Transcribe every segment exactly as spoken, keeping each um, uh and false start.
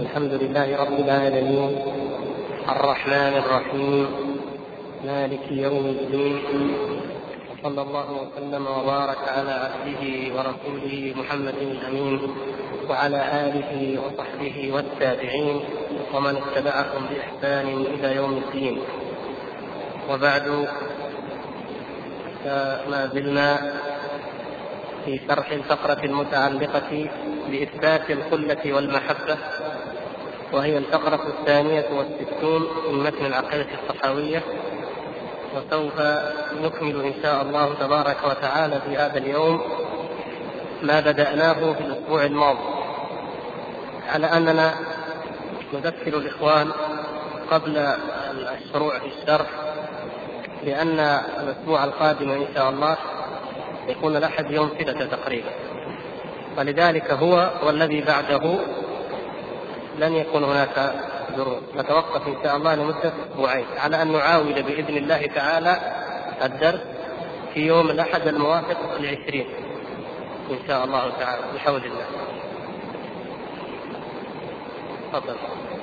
الحمد لله رب العالمين الرحمن الرحيم مالك يوم الدين، وصلى الله وسلم وبارك على عبده ورسوله محمد الأمين وعلى آله وصحبه والتابعين ومن اتبعهم بإحسان إلى يوم الدين. وبعد، فما زلنا في شرح الفقرة المتعلقة بإثبات الخلة والمحبة، وهي الفقرة الثانية والستون من متن العقيدة الطحاوية، وسوف نكمل إن شاء الله تبارك وتعالى في هذا اليوم ما بدأناه في الأسبوع الماضي، على أننا نذكر الإخوان قبل الشروع في الشرح لأن الأسبوع القادم إن شاء الله يكون الأحد يوم ستة تقريبا، ولذلك هو والذي بعده لن يكون هناك دروس، نتوقف إن شاء الله لمدة أسبوعين على أن نعاود بإذن الله تعالى الدرس في يوم الأحد الموافق لعشرين إن شاء الله تعالى بحول الله. تفضل.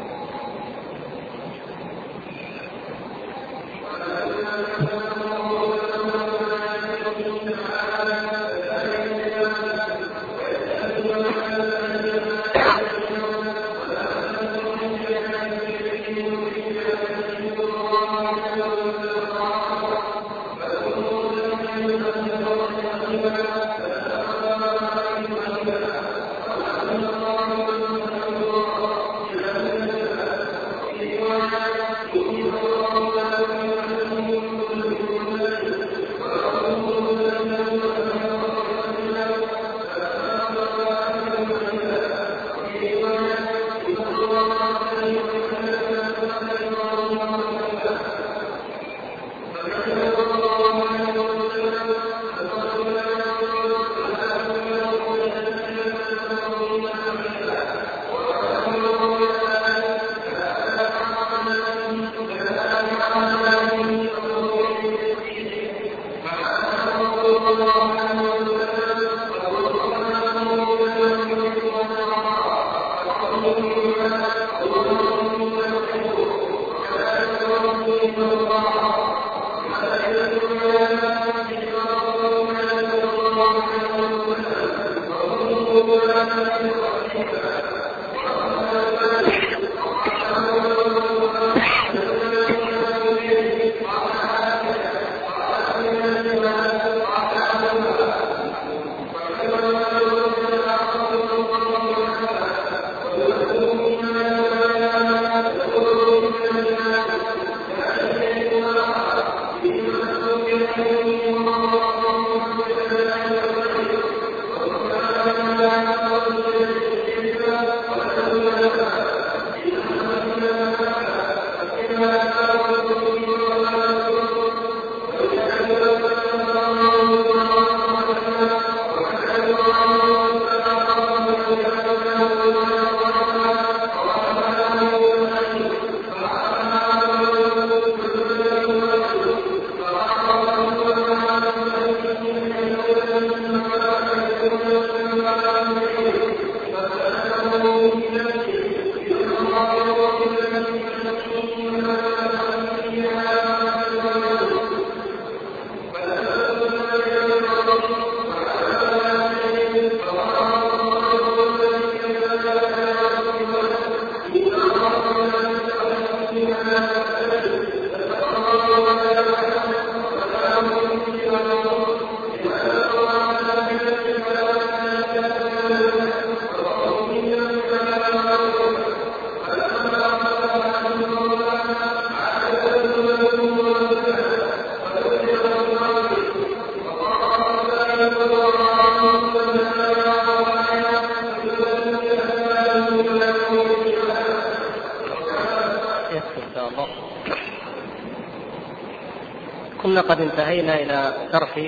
كنا قد انتهينا إلى شرح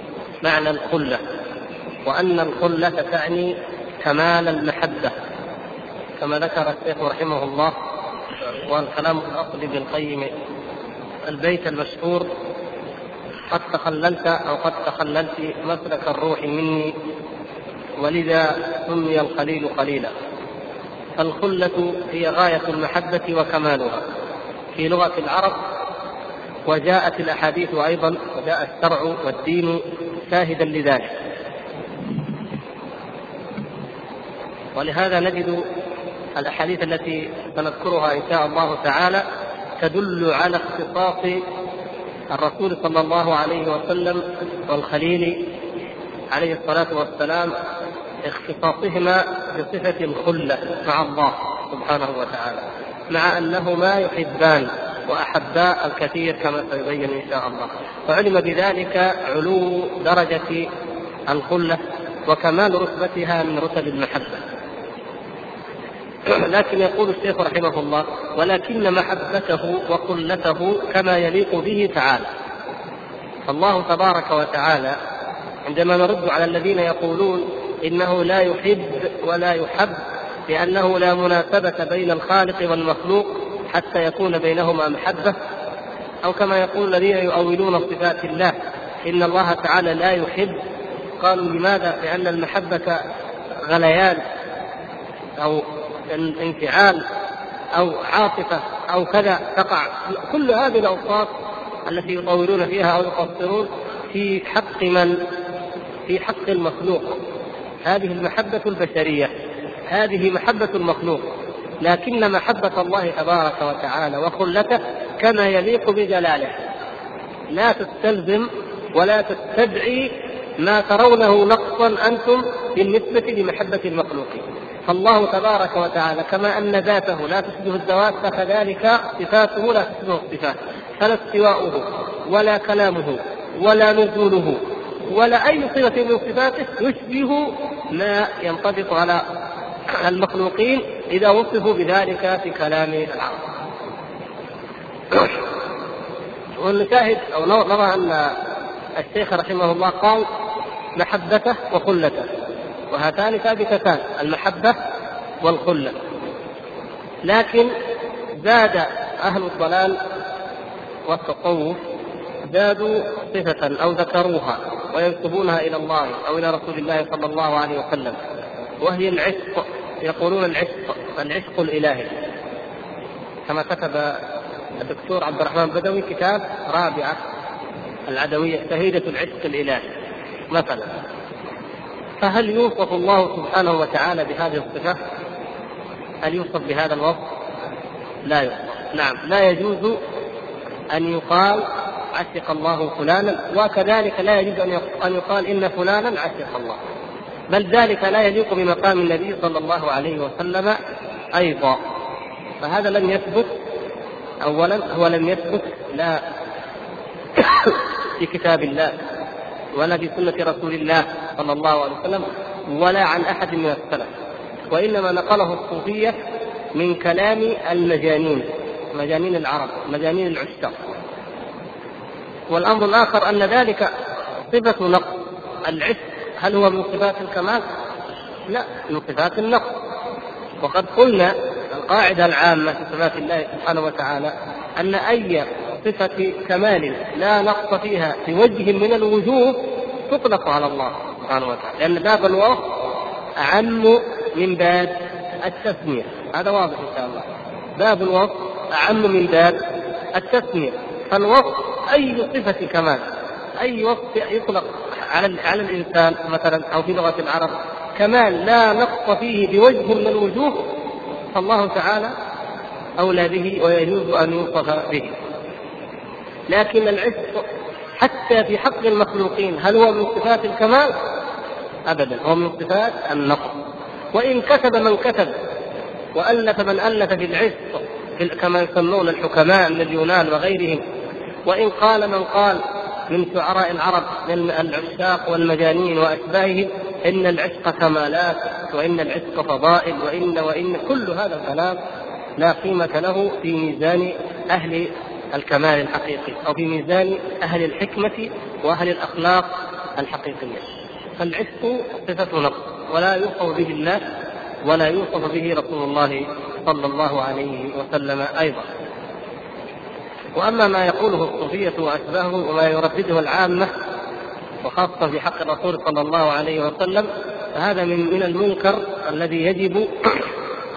معنى الخلة، وأن الخلة تعني كمال المحبة كما ذكر الشيخ رحمه الله، والكلام الأصل ابن القيم البيت المشهور: قد تخللت أو قد تخللت مسلك الروح مني ولذا سمي الخليل خليلا. فالخلة هي غاية المحبة وكمالها في لغة العرب، وجاءت الأحاديث أيضا وجاء الشرع والدين شاهدا لذلك. ولهذا نجد الأحاديث التي سنذكرها إن شاء الله تعالى تدل على اختصاص الرسول صلى الله عليه وسلم والخليل عليه الصلاة والسلام، اختصاصهما بصفة الخلة مع الله سبحانه وتعالى، مع أنهما يحبان وأحباء الكثير كما سيبين إن شاء الله. فعلم بذلك علو درجة الخلة وكمال رتبتها من رتب المحبة. لكن يقول الشيخ رحمه الله: ولكن محبته وخلته كما يليق به تعالى. الله تبارك وتعالى عندما نرد على الذين يقولون إنه لا يحب ولا يحب لأنه لا مناسبة بين الخالق والمخلوق حتى يكون بينهما محبة، أو كما يقول الذين يؤولون صفات الله إن الله تعالى لا يحب، قالوا لماذا؟ لأن المحبة غليان أو انفعال أو عاطفة أو كذا تقع. كل هذه الأوصاف التي يطولون فيها أو يقصرون في حق من؟ في حق المخلوق. هذه المحبة البشرية، هذه محبة المخلوق. لكن محبة الله تبارك وتعالى وخلته كما يليق بجلاله، لا تستلزم ولا تستدعي ما ترونه نقصا أنتم بالنسبة لمحبة المخلوقين. فالله تبارك وتعالى كما أن ذاته لا تشبه الذوات فكذلك صفاته لا تشبه الصفات، فلا استواؤه ولا كلامه ولا نزوله ولا أي صفة من صفاته يشبه ما ينطبق على المخلوقين إذا وصفوا بذلك في كلام العرب. والنشاهد أو نرى أن الشيخ رحمه الله قال محبته وخلته، وهاتان ثابتتان، المحبة والخلة. لكن زاد أهل الضلال والتصوف زادوا صفة أو ذكروها وينسبونها إلى الله أو إلى رسول الله صلى الله عليه وسلم، وهي العشق. يقولون العشق العشق الإلهي، كما كتب الدكتور عبد الرحمن بدوي كتاب رابعة العدوية شهيدة العشق الإلهي مثلا. فهل يوصف الله سبحانه وتعالى بهذه الصفة؟ هل يوصف بهذا الوصف؟ لا يوصف. نعم، لا يجوز أن يقال عشق الله فلانا، وكذلك لا يجوز أن يقال إن فلانا عشق الله، بل ذلك لا يليق بمقام النبي صلى الله عليه وسلم أيضا. فهذا لم يثبت. أولا هو لم يثبت لا في كتاب الله ولا في سنة رسول الله صلى الله عليه وسلم ولا عن أحد من السلف، وإنما نقله الصوفية من كلام المجانين، مجانين العرب، مجانين العشاق. والأمر الآخر أن ذلك صفة نقص. العشق هل هو من صفات الكمال؟ لا، من صفات النقص. وقد قلنا القاعدة العامة في صفات الله سبحانه وتعالى أن أي صفة كمال لا نقص فيها في وجه من الوجوه تطلق على الله سبحانه وتعالى، لأن باب الوصف أعم من باب التسمية. هذا واضح إن شاء الله. باب الوصف أعم من باب التسمية. فالوصف أي صفة كمال، أي وصف يطلق على على الإنسان مثلا أو في لغة العرب كمال لا نقص فيه بوجه من الوجوه، فالله تعالى أولى به ويجوز أن يوصف به. لكن العشق حتى في حق المخلوقين هل هو من صفات الكمال؟ أبدا، هو من صفات النقص. وإن كتب من كتب وألف من ألف في العشق كما يسمون الحكماء من اليونان وغيرهم، وإن قال من قال من شعراء العرب من العشاق والمجانين وأشباههم إن العشق كمالات وإن العشق فضائل وإن وإن كل هذا الكلام لا قيمة له في ميزان أهل الكمال الحقيقي أو في ميزان أهل الحكمة وأهل الأخلاق الحقيقية. فالعشق صفة نقص ولا يوصف به الله ولا يوصف به رسول الله صلى الله عليه وسلم أيضا. وأما ما يقوله الصوفية وأشباههم وما يردده العامة وخاصة في حق الرسول صلى الله عليه وسلم فهذا من من المنكر الذي يجب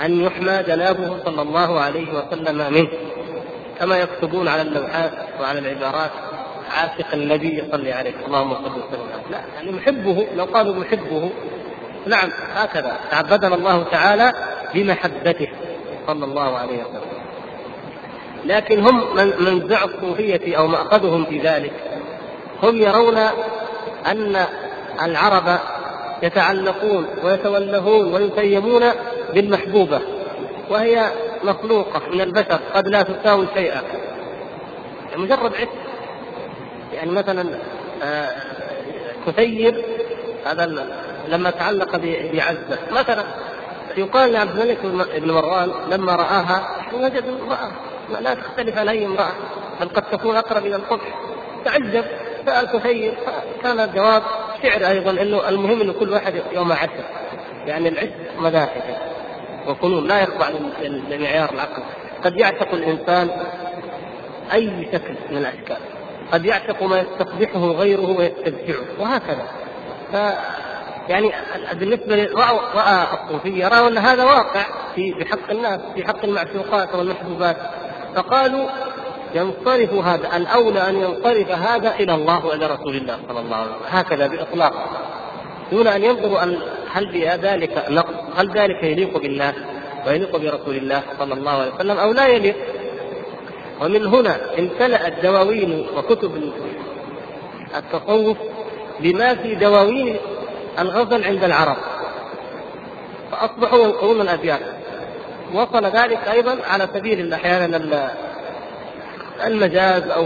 أن يحمى جنابه صلى الله عليه وسلم منه، كما يكتبون على اللوحات وعلى العبارات عاشق النبي صلى عليه اللهم صل وسلم. لا، يعني محبه، لو قالوا محبه نعم هكذا تعبدنا الله تعالى بمحبته صلى الله عليه وسلم. لكن هم من منزع الصوفية أو مأخذهم في ذلك، هم يرون أن العرب يتعلقون ويتولهون ويتيمون بالمحبوبة، وهي مخلوقة من البشر قد لا تساوي شيئا، مجرد عشق. يعني مثلا كثير هذا لما تعلق بعزة مثلا، يقال لعبد الملك بن مروان لما رآها وجد امرأة لا تختلف عن أي امرأة، بل قد تكون أقرب إلى القبح، تعجب، سأل كثير، كان الجواب شعر أيضا، إنه المهم إنه كل واحد يوم عشر، يعني العشق مداحك وفنون لا يخضع لمعيار العقل. قد يعتق الإنسان أي شكل من الأشكال، قد يعتق ما يستقبحه غيره ويستبشعه، وهكذا. ف يعني بالنسبة رأى الصوفية رأوا أن هذا واقع في بحق الناس، في حق المعشوقات والمحبوبات، فقالوا ينصرف هذا، الأولى أن ينصرف هذا إلى الله وإلى رسول الله صلى الله عليه وسلم، هكذا بإطلاق، دون أن ينظروا أن هل بذلك نقص، هل ذلك يليق بالله ويليق برسول الله صلى الله عليه وسلم أو لا يليق. ومن هنا امتلأت دواوين وكتب التصوف بما في دواوين الغزل عند العرب، فأصبحوا ينقلون الأبيات. وصل ذلك أيضا على سبيل أحيانا المجاز أو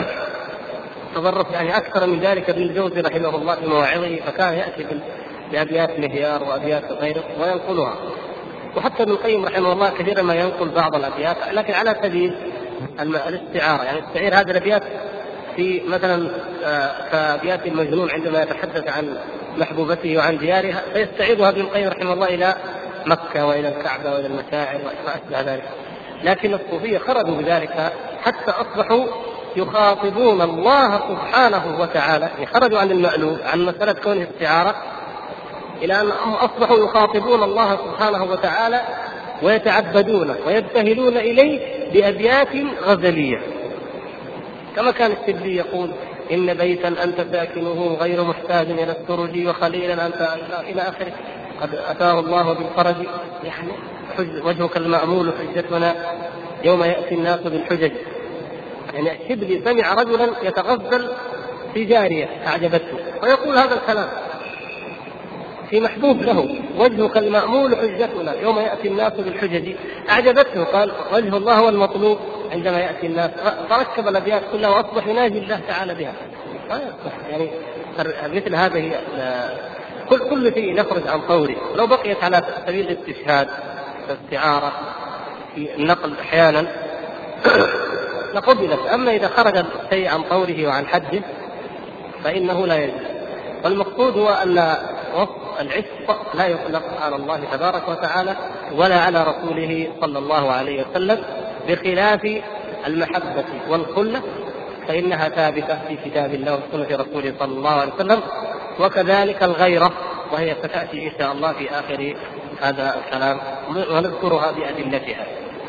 التظرف، يعني أكثر من ذلك ابن الجوزي رحمه الله في مواعظه، فكان يأتي بأبيات مهيار وأبيات غيره وينقلها. وحتى ابن القيم رحمه الله كثيرا ما ينقل بعض الأبيات، لكن على سبيل الاستعارة، يعني استعير هذه الأبيات في مثلا كأبيات المجنون عندما يتحدث عن محبوبته وعن ديارها، فيستعيرها ابن القيم رحمه الله إلى مكة وإلى الكعبة وإلى المشاعر وما أشبه ذلك. لكن الصوفية خرجوا بذلك حتى أصبحوا يخاطبون الله سبحانه وتعالى، يعني خرجوا عن المألوف، عن مسألة كونه استعارة، إلى أنهم أصبحوا يخاطبون الله سبحانه وتعالى ويتعبدون ويبتهلون إليه بأبيات غزلية، كما كان الشبلي يقول: إن بيتا أنت ساكنه غير محتاج إلى السرج، وخليلا أنت إلى آخره، قد أتاه الله بالفرج، يعني وجهك المأمول حجتنا يوم يأتي الناس بالحجج. يعني الشبلي سمع رجلا يتغزل في جارية أعجبته ويقول هذا الكلام في محبوب له: وجهك المأمول حجتنا يوم يأتي الناس بالحجج، أعجبته، قال وجه الله هو المطلوب عندما يأتي الناس، فركب الأبيات كلها وأصبح يناجي الله تعالى بها. يعني مثل هذه كل كل شيء نخرج عن طوره. لو بقيت على سبيل الاستشهاد والاستعارة في النقل أحيانا لقبلت، أما إذا خرج الشيء عن طوره وعن حده فإنه لا يجوز. والمقصود هو أن وصف العشق لا يطلق على الله تبارك وتعالى ولا على رسوله صلى الله عليه وسلم، بخلاف المحبة والخلة فإنها ثابتة في كتاب الله وسنة رسوله صلى الله عليه وسلم، وكذلك الغيرة، وهي ستأتي إن شاء الله في آخر هذا الكلام ونذكرها بأدلتها.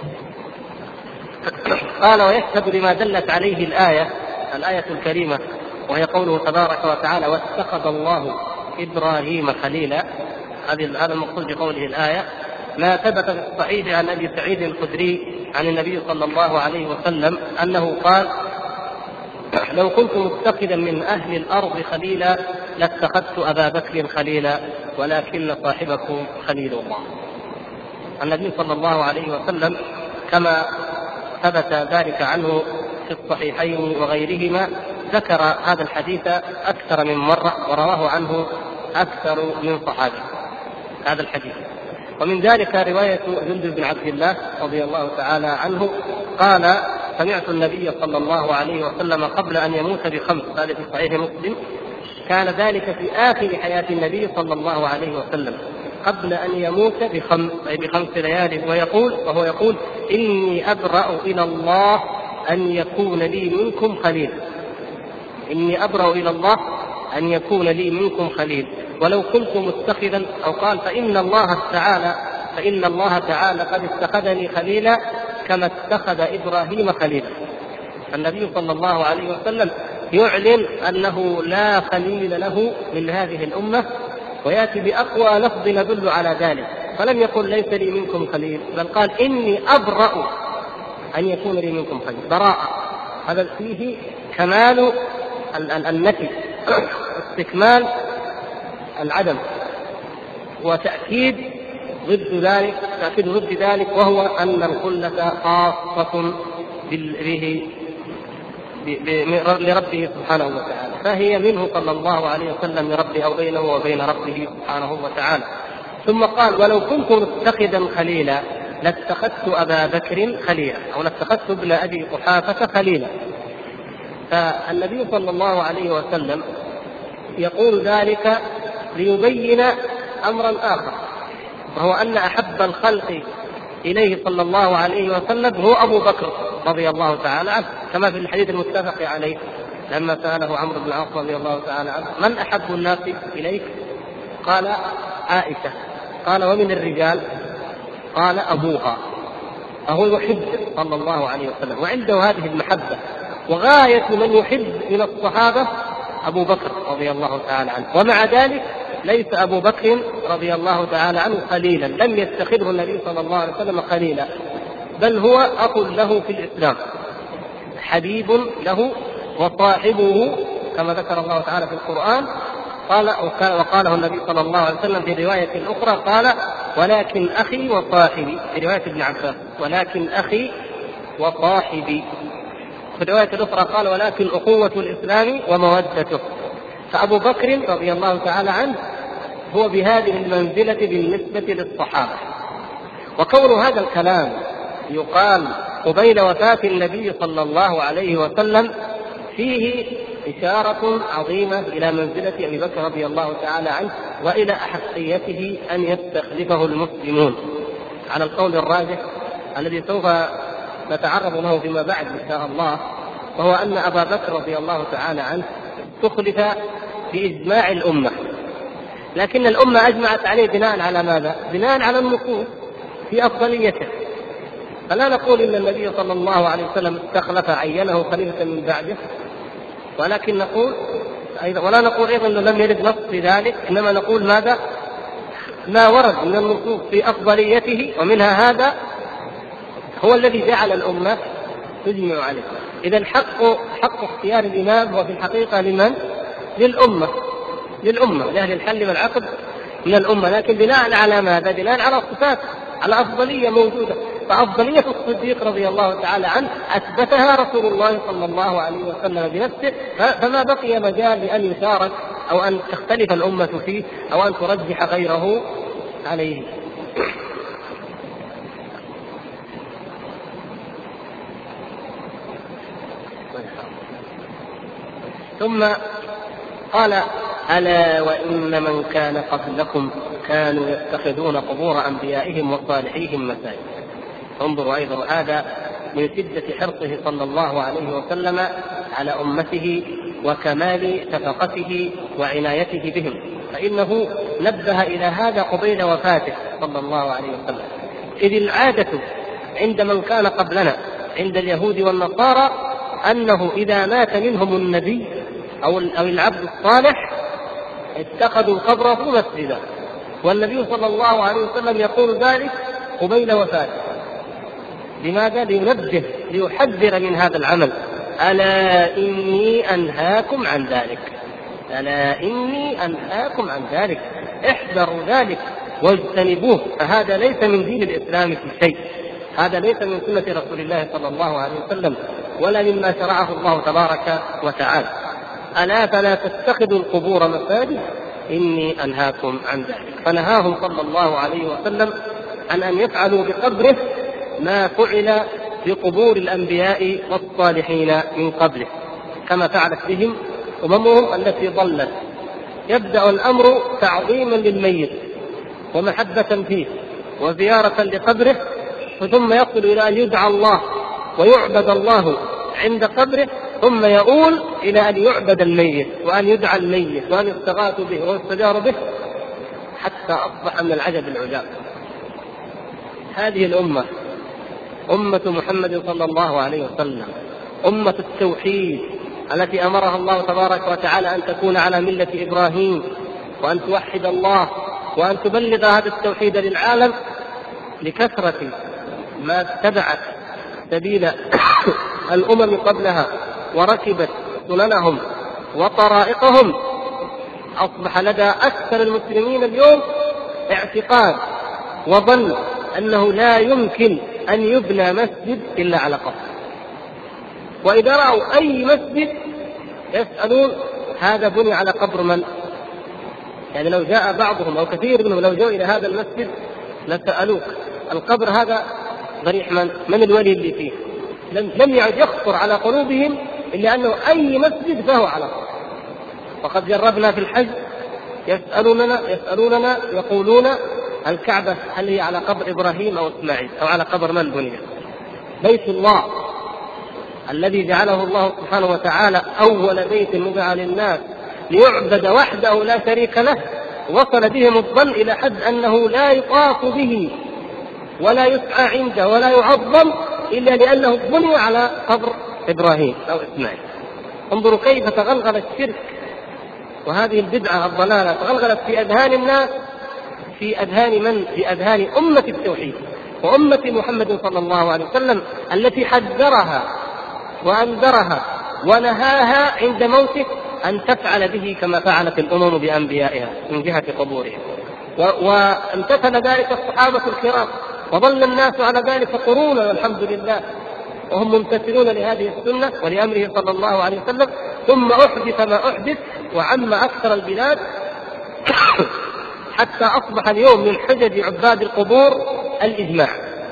قال: ويشهد لما دلت عليه الآية الآية الكريمة، وهي قوله تبارك وتعالى: واتخذ الله إبراهيم خليلا. هذا المقصود بقوله الآية ما ثبت في الصحيح عن أبي سعيد الخدري عن النبي صلى الله عليه وسلم أنه قال: لو كنت متخذا من أهل الأرض خليلا لاتخذت أبا بكر خليلا ولكن صاحبكم خليل الله. النبي صلى الله عليه وسلم كما ثبت ذلك عنه في الصحيحين وغيرهما ذكر هذا الحديث أكثر من مرة ورواه عنه أكثر من صحابي هذا الحديث. ومن ذلك رواية جندب بن عبد الله رضي الله تعالى عنه قال: سمعت النبي صلى الله عليه وسلم قبل أن يموت بخمس، هذا في صحيح مسلم، كان ذلك في آخر حياة النبي صلى الله عليه وسلم قبل أن يموت بخمس أي بخمس ليال، ويقول وهو يقول: إني أبرأ إلى الله أن يكون لي منكم خليل، إني أبرأ إلى الله أن يكون لي منكم خليل، ولو كنت متخذا، أو قال: فإن الله تعالى فإن الله تعالى قد اتخذني خليلا كما اتخذ إبراهيم خليلا. النبي صلى الله عليه وسلم يعلن أنه لا خليل له من هذه الأمة، ويأتي بأقوى لفظ يدل على ذلك، فلم يقل ليس لي منكم خليل، بل قال إني أبرأ أن يكون لي منكم خليل. براءة، هذا فيه كمال النفي، استكمال العدم، وتأكيد ضد ذلك، تأكيد ضد ذلك، وهو أن الخلة خاصة به لربه سبحانه وتعالى، فهي منه صلى الله عليه وسلم لربه أو بينه وبين ربه سبحانه وتعالى. ثم قال ولو كنت متخذا خليلا لاتخذت أبا بكر خليلا، أو لاتخذت ابن أبي قحافة خليلا. فالنبي صلى الله عليه وسلم يقول ذلك ليبين أمرا آخر، وهو أن أحب الخلق إليه صلى الله عليه وسلم هو أبو بكر رضي الله تعالى عنه، كما في الحديث المتفق عليه لما سأله عمرو بن العاص رضي الله تعالى عنه من أحب الناس إليك؟ قال عائشة. قال ومن الرجال؟ قال أبوها. فهو يحب صلى الله عليه وسلم وعنده هذه المحبة، وغاية من يحب من الصحابة أبو بكر رضي الله تعالى عنه، ومع ذلك ليس أبو بكر رضي الله تعالى عنه خليلا، لم يتخذه النبي صلى الله عليه وسلم خليلا، بل هو أخ له في الإسلام، حبيب له وصاحبه كما ذكر الله تعالى في القرآن. قال وقاله النبي صلى الله عليه وسلم في رواية أخرى قال ولكن أخي وصاحبي، في رواية ابن عباس ولكن أخي وصاحبي، في الرواية الأخرى قال ولكن أخوة الإسلام ومودته. فأبو بكر رضي الله تعالى عنه هو بهذه المنزلة بالنسبة للصحابة. وكون هذا الكلام يقال قبيل وفاة النبي صلى الله عليه وسلم فيه إشارة عظيمة إلى منزلة أبي بكر رضي الله تعالى عنه، وإلى أحقيته أن يستخلفه المسلمون على القول الراجح الذي سوف نتعرض له فيما بعد إن شاء الله، وهو أن أبا بكر رضي الله تعالى عنه استخلف بإجماع الأمة، لكن الأمة أجمعت عليه بناء على ماذا؟ بناء على النصوص في أفضليته. فلا نقول إن النبي صلى الله عليه وسلم استخلف عينه خليفة من بعده، ولكن نقول أيضا ولا نقول أيضا أنه لم يرد نص في ذلك، إنما نقول ماذا؟ ما ورد من النصوص في أفضليته، ومنها هذا هو الذي جعل الأمة تجمع عليه. إذا حق حق اختيار الإمام هو في الحقيقة لمن؟ للأمة، للأمة لأهل الحل والعقد من الأمة، لكن بناء على ماذا؟ بناء على صفات، على أفضلية موجودة. فأفضلية الصديق رضي الله تعالى عنه أثبتها رسول الله صلى الله عليه وسلم بنفسه، فما بقي مجال لأن يشارك أو أن تختلف الأمة فيه أو أن ترجح غيره عليه. ثم قال ألا وإن من كان قبلكم كانوا يتخذون قبور أنبيائهم وصالحيهم مساجد. انظروا أيضا هذا من شدة حرصه صلى الله عليه وسلم على أمته وكمال شفقته وعنايته بهم، فإنه نبه إلى هذا قبيل وفاته صلى الله عليه وسلم. إذ العادة عند من كان قبلنا عند اليهود والنصارى أنه إذا مات منهم النبي أو العبد الصالح اتخذوا قبره مسجدا، والنبي صلى الله عليه وسلم يقول ذلك قبيل وفاته. لماذا؟ لينبه، ليحذر من هذا العمل. ألا إني أنهاكم عن ذلك، ألا إني أنهاكم عن ذلك، احذروا ذلك واجتنبوه، فهذا ليس من دين الإسلام في شيء، هذا ليس من سنة رسول الله صلى الله عليه وسلم ولا مما شرعه الله تبارك وتعالى. ألا فلا تتخذوا القبور مساجد إني أنهاكم عن ذلك. فنهاهم صلى الله عليه وسلم عن أن يفعلوا بقبره ما فعل بقبور الأنبياء والصالحين من قبله، كما فعلت بهم أممهم التي ضلت. يبدأ الأمر تعظيما للميت ومحبة فيه وزيارة لقبره، ثم يصل إلى أن يدعى الله ويعبد الله عند قبره، ثم يؤول إلى أن يعبد الميت وأن يدعى الميت وأن يستغاث به ويستجار به، حتى أصبح من العجب العجاب. هذه الأمة أمة محمد صلى الله عليه وسلم، أمة التوحيد التي أمرها الله تبارك وتعالى أن تكون على ملة إبراهيم، وأن توحد الله وأن تبلغ هذا التوحيد للعالم، لكثرة ما اتبعت سبيل الأمم قبلها وركبت سننهم وطرائقهم، أصبح لدى أكثر المسلمين اليوم اعتقاد وظن أنه لا يمكن أن يبنى مسجد إلا على قبر. وإذا رأوا أي مسجد يسألون هذا بني على قبر من؟ يعني لو جاء بعضهم أو كثير منهم لو جاءوا إلى هذا المسجد لسألوك القبر هذا ضريح من؟ من الولي اللي فيه؟ لم, لم يعد يخطر على قلوبهم إلا أنه أي مسجد فهو على قبر. وقد جربنا في الحج يسألوننا يسألوننا يقولون الكعبة هل هي على قبر إبراهيم أو إسماعيل أو على قبر من بني؟ بيت الله الذي جعله الله سبحانه وتعالى أول بيت وضع للناس ليعبد وحده لا شريك له، وصل بهم الظن إلى حد أنه لا يطاف به ولا يسعى عنده ولا يعظم إلا لأنه بني على قبر إبراهيم أو إسماعيل. انظروا كيف تغلغل الشرك وهذه البدعة الضلالة تغلغلت في أذهان الناس، في أذهان من؟ في أذهان أمة التوحيد وأمة محمد صلى الله عليه وسلم التي حذرها وأنذرها ونهاها عند موته أن تفعل به كما فعلت الأمم بأنبيائها من جهة قبورهم. وامتثل ذلك الصحابة الكرام وظل الناس على ذلك قرونا والحمد لله وهم ممتثلون لهذه السنة ولأمره صلى الله عليه وسلم. ثم أحدث ما أحدث وعم أكثر البلاد حتى أصبح اليوم من حجج عباد القبور الإجماع.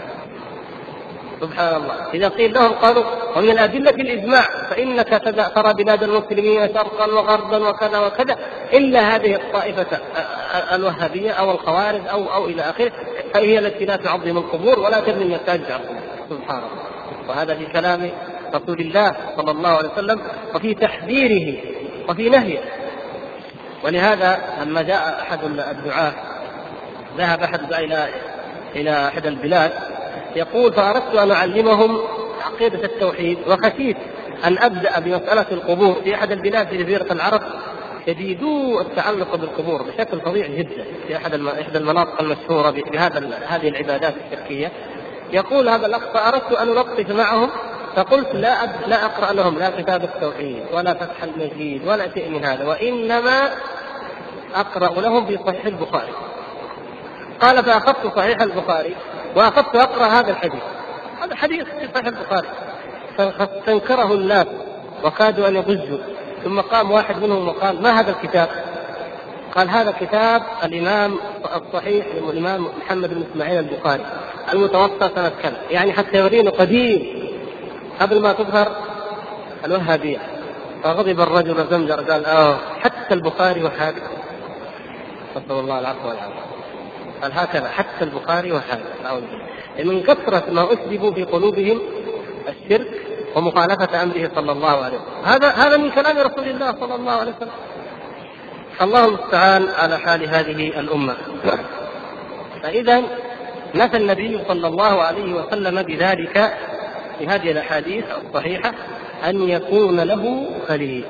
سبحان الله، إذا قيل لهم قالوا ومن الأدلة الإجماع فإنك ترى بلاد المسلمين شرقا وغربا وكذا وكذا إلا هذه الطائفة الوهابية أو الخوارج أو أو إلى آخره، فهي التي لا تعظم القبور ولا تبني المساجد. سبحان الله. وهذا في كلام رسول الله صلى الله عليه وسلم وفي تحذيره وفي نهيه. ولهذا لما جاء أحد الدعاة ذهب أحد إلى إلى أحد البلاد يقول فأردت أن أعلمهم عقيدة التوحيد وخشيت أن أبدأ بمسألة القبور في أحد البلاد في جزيرة العرب شديدو التعلق بالقبور بشكل فظيع جدا في أحد إحدى المناطق المشهورة بهذا هذه العبادات الشركية. يقول هذا الأخ فأردت أن ألطف معهم فقلت لا أب... لا أقرأ لهم لا كتاب التوحيد ولا فتح المجيد ولا شيء من هذا، وإنما أقرأ لهم في صحيح البخاري. قال فأخذت صحيح البخاري وأخذت أقرأ هذا الحديث هذا حديث في صحيح البخاري فاستنكره الناس وكادوا أن يضجوا. ثم قام واحد منهم وقال ما هذا الكتاب؟ قال هذا كتاب الإمام الصحيح الإمام محمد بن إسماعيل البخاري المتوفى سنة كذا، يعني حتى يورينا قديم قبل ما تظهر الوهابية. فغضب الرجل وزمجر قال آه حتى البخاري وهذا، نسأل الله العفو والعافية. قال هكذا حتى البخاري وهذا من كثرة ما أسلبوا في قلوبهم الشرك ومخالفة أمره صلى الله عليه وسلم. هذا هذا من كلام رسول الله صلى الله عليه وسلم. الله المستعان على حال هذه الأمة. فإذا نفى النبي صلى الله عليه وسلم بذلك في هذه الأحاديث الصحيحة أن يكون له خليل،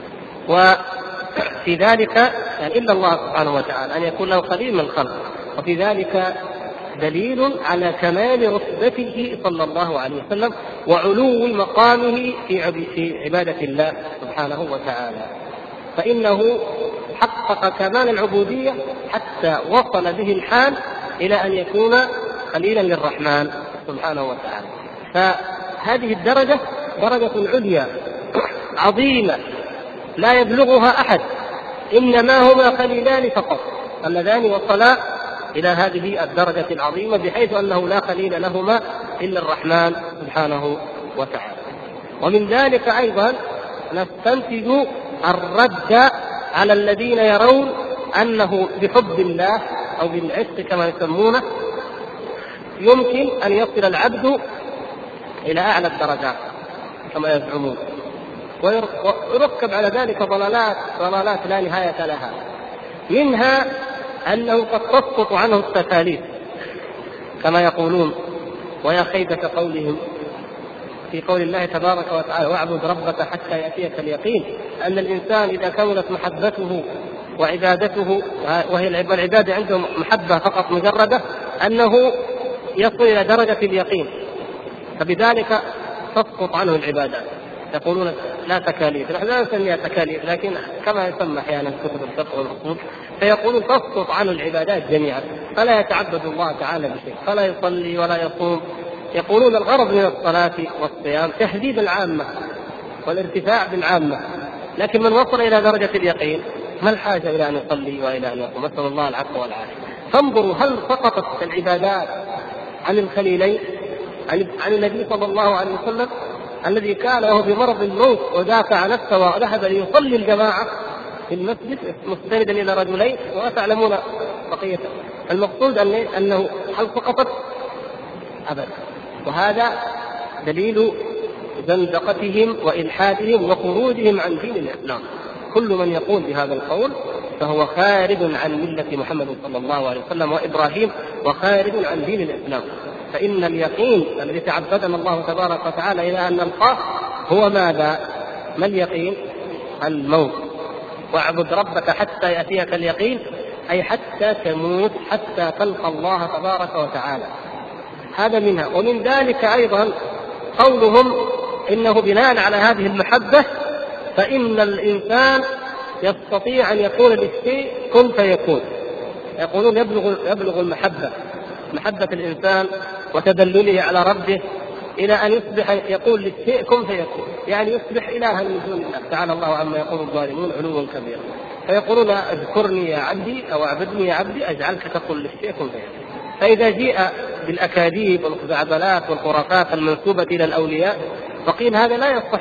وفي ذلك يعني إلا الله سبحانه وتعالى أن يكون له خليل من الخلق، وفي ذلك دليل على كمال رتبته صلى الله عليه وسلم وعلو مقامه في عبادة الله سبحانه وتعالى. فإنه حقق كمال العبودية حتى وصل به الحال إلى أن يكون خليلا للرحمن سبحانه وتعالى. فهذه الدرجة درجة عليا عظيمة لا يبلغها أحد، إنما هما خليلان فقط اللذان وصلا إلى هذه الدرجة العظيمة بحيث أنه لا خليل لهما إلا الرحمن سبحانه وتعالى. ومن ذلك أيضا نستنتج الرد على الذين يرون أنه بحب الله أو بالعشق كما يسمونه يمكن أن يصل العبد إلى أعلى الدرجات كما يزعمون، ويركب على ذلك ضلالات ضلالات لا نهاية لها. منها أنه قد تسقط عنه التكاليف كما يقولون. ويا خيبة قولهم في قول الله تبارك وتعالى واعبد ربك حتى يأتيك اليقين، أن الإنسان إذا كملت محبته وعبادته، وهي العبادة عندهم محبة فقط مجردة، أنه يصل إلى درجة اليقين، فبذلك تسقط عنه العبادات. يقولون لا تكاليف، نحن لا نسميها تكاليف لكن كما يسمى أحيانا كتب الفقه والأصول، فيقولون تسقط عنه العبادات جميعا، فلا يتعبد الله تعالى بشيء، فلا يصلي ولا يصوم. يقولون الغرض من الصلاة والصيام تهذيب العامة والارتفاع بالعامة، لكن من وصل إلى درجة اليقين ما الحاجة إلى أن يصلي وإلى أن يقوم؟ نسأل الله العفو والعافية. فانظروا هل سقطت العبادات عن الخليلين، عن النبي صلى الله عليه وسلم الذي كان وهو في مرض الموت ودافع نفسه وذهب ليصلي الجماعة في المسجد مستندا إلى رجلين، وتعلمون بقية المقصود أنه هل سقطت؟ أبدا. وهذا دليل زندقتهم وإلحادهم وخروجهم عن دين الإسلام. كل من يقول بهذا القول فهو خارج عن ملة محمد صلى الله عليه وسلم وإبراهيم، وخارج عن دين الإسلام. فإن اليقين الذي تعبدنا الله تبارك وتعالى إلى أن نلقاه هو ماذا؟ ما اليقين؟ الموت. واعبد ربك حتى يأتيك اليقين، أي حتى تموت، حتى تلقى الله تبارك وتعالى. هذا منها. ومن ذلك أيضا قولهم إنه بناء على هذه المحبة فإن الإنسان يستطيع أن يكون للشيء كن فيكون. يقولون يبلغ, يبلغ المحبة محبة الإنسان وتدلله على ربه إلى أن يصبح يقول للشيء كن فيكون، يعني يصبح إلها من دون الله تعالى الله عما يقول الظالمون علوا كبيرا. فيقولون اذكرني يا عبدي أو اعبدني يا عبدي أجعلك تقول للشيء كن فيكون. فإذا جيء بالأكاذيب والخزعبلات والخرافات المنسوبة إلى الأولياء فقيل هذا لا يصح،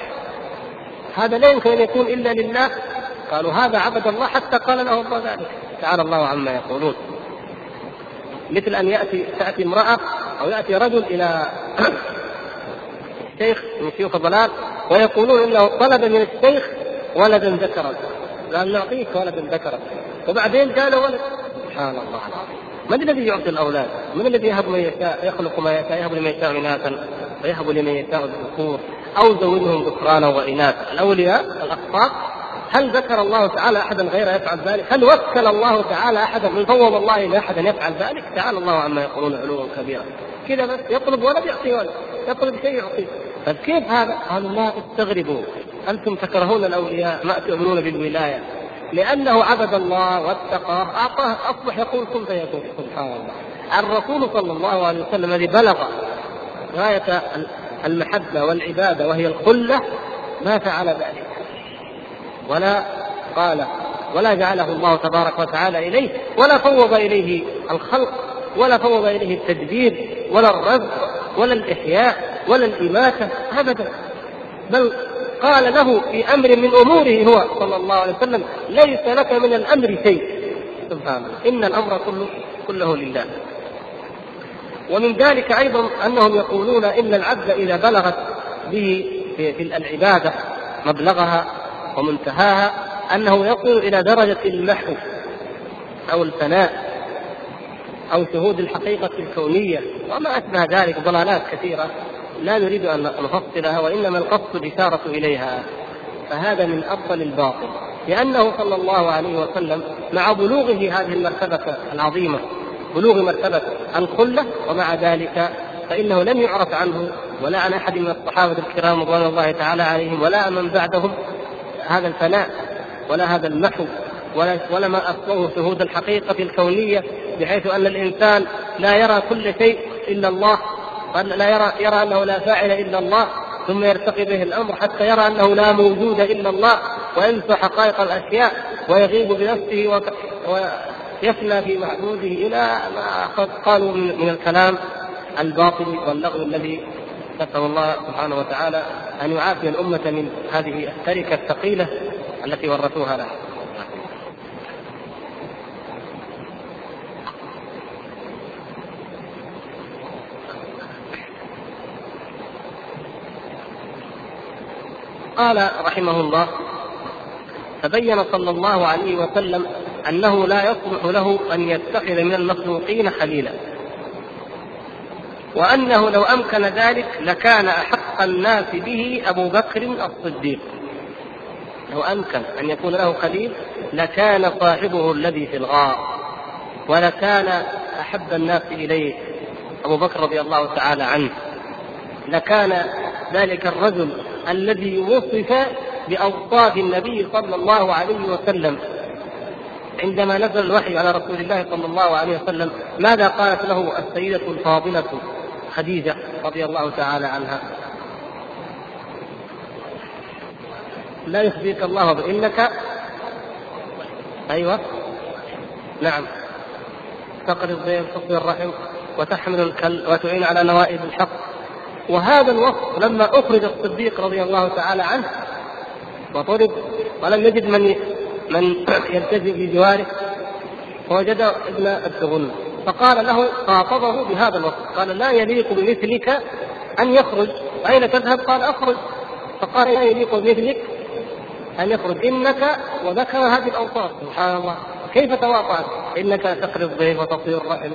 هذا لا يمكن أن يكون إلا لله، قالوا هذا عبد الله حتى قال له الله ذلك تعالى الله عما يقولون. مثل أن يأتي تأتي امرأة أو يأتي رجل إلى شيخ من شيوخ الضلال ويقولون إنه طلب من الشيخ ولدا ذكرا، قال نعطيك ولدا ذكرا، وبعدين قال ولد. سبحان الله العظيم، من الذي يعطي الأولاد؟ من الذي يهب من يشاء، يخلق ما يشاء، يهب لمن يشاء إناثا ويهب لمن يشاء الذكور أو زوجهم ذكرانا وإناثا. الأولياء الأقطاب، هل ذكر الله تعالى أحدا غير يفعل ذلك؟ هل وكل الله تعالى أحدا من فوض الله إلى أحدا يفعل ذلك؟ تعالى الله عما يقولون علوا كبيرا. كذا بس يطلب ولد يعطي ولد، يطلب شيء يعطيه. فكيف هذا؟ قالوا لا استغربوا، أنتم تكرهون الأولياء ما تؤمنون بالولاية، لأنه عبد الله واتقاه أعطاه أصبح يقول كن فيكون. سبحان الله. الرسول صلى الله عليه وسلم الذي بلغ غاية المحبة والعبادة وهي الخلة ما فعل ذلك ولا قال ولا جعله الله تبارك وتعالى إليه، ولا فوض إليه الخلق، ولا فوض إليه التدبير ولا الرزق ولا الإحياء ولا الإماتة أبدا، بل قال له في أمر من أموره هو صلى الله عليه وسلم ليس لك من الأمر شيء. سبحانه، إن الأمر كله, كله لله. ومن ذلك أيضا أنهم يقولون إن العبد إذا بلغت به في العبادة مبلغها ومنتهاها أنه يصل إلى درجة المحو أو الفناء أو شهود الحقيقة الكونية وما أشبه ذلك، ضلالات كثيرة لا نريد أن نفصلها، وإنما القصد الإشارة إليها. فهذا من أفضل الباطل، لأنه صلى الله عليه وسلم مع بلوغه هذه المرتبة العظيمة، بلوغ مرتبة الخلة، ومع ذلك فإنه لم يعرف عنه ولا عن أحد من الصحابة الكرام رضوان الله تعالى عليهم ولا من بعدهم هذا الفناء ولا هذا المحو ولا, ولا ما أصله شهود الحقيقة الكونية، بحيث أن الإنسان لا يرى كل شيء إلا الله، لا يرى, يرى أنه لا فاعل إلا الله، ثم يرتقي به الأمر حتى يرى أنه لا موجود إلا الله وينسى حقائق الأشياء ويغيب بنفسه ويفنى في معبوده إلى ما قالوا من الكلام الباطل واللغو الذي نسأل الله سبحانه وتعالى أن يعافي الأمة من هذه التركة الثقيلة التي ورثوها لها. قال رحمه الله: فبين صلى الله عليه وسلم أنه لا يصلح له أن يتخذ من المخلوقين خليلا. وأنه لو أمكن ذلك لكان أحق الناس به أبو بكر الصديق. لو أمكن أن يكون له خليل لكان صاحبه الذي في الغار، ولكان أحب الناس إليه أبو بكر رضي الله تعالى عنه، لكان ذلك الرجل الذي وصف بأوصاف النبي صلى الله عليه وسلم عندما نزل الوحي على رسول الله صلى الله عليه وسلم. ماذا قالت له السيدة الفاضلة خديجة رضي الله تعالى عنها؟ لا يخزيك الله بإنك أيوة نعم تقري الضيف تصل الرحم وتحمل الكل وتعين على نوائب الحق. وهذا الوصف لما أخرج الصديق رضي الله تعالى عنه وطلب ولم يجد من من يلتزم بجواره فوجد ابن التغن فقال له خاطبه بهذا الوصف، قال لا يليق بمثلك أن يخرج. أين تذهب؟ قال أخرج. فقال لا يليق بمثلك أن يخرج إنك، وذكر هذه الأوصاف. سبحان الله كيف تواطأت، إنك تقري الضيف وتصير الرحم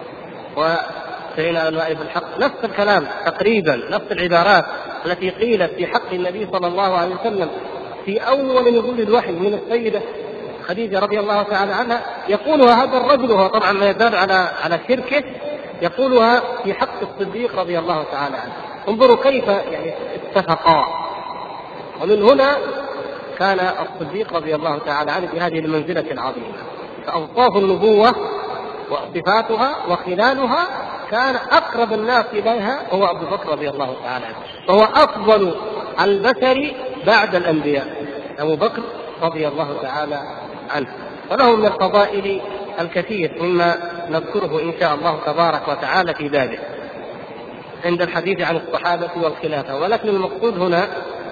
وتعين على نوائب الحق. نفس الكلام تقريبا، نفس العبارات التي قيلت في حق النبي صلى الله عليه وسلم في أول نزول الوحي من السيدة خديجة رضي الله تعالى عنها، يقولها هذا الرجل وهو طبعا ما يدل على على شركه، يقولها في حق الصديق رضي الله تعالى عنه. انظروا كيف يعني اتفقا. ومن هنا كان الصديق رضي الله تعالى عنه بهذه المنزلة العظيمة. فأوصاف النبوة وصفاتها وخلالها كان أقرب الناس إليها هو أبو بكر رضي الله تعالى عنه، فهو أفضل البشر بعد الأنبياء أبو بكر رضي الله تعالى عنه. وله من الفضائل الكثير مما نذكره إن شاء الله تبارك وتعالى في بابه عند الحديث عن الصحابة والخلافة. ولكن المقصود هنا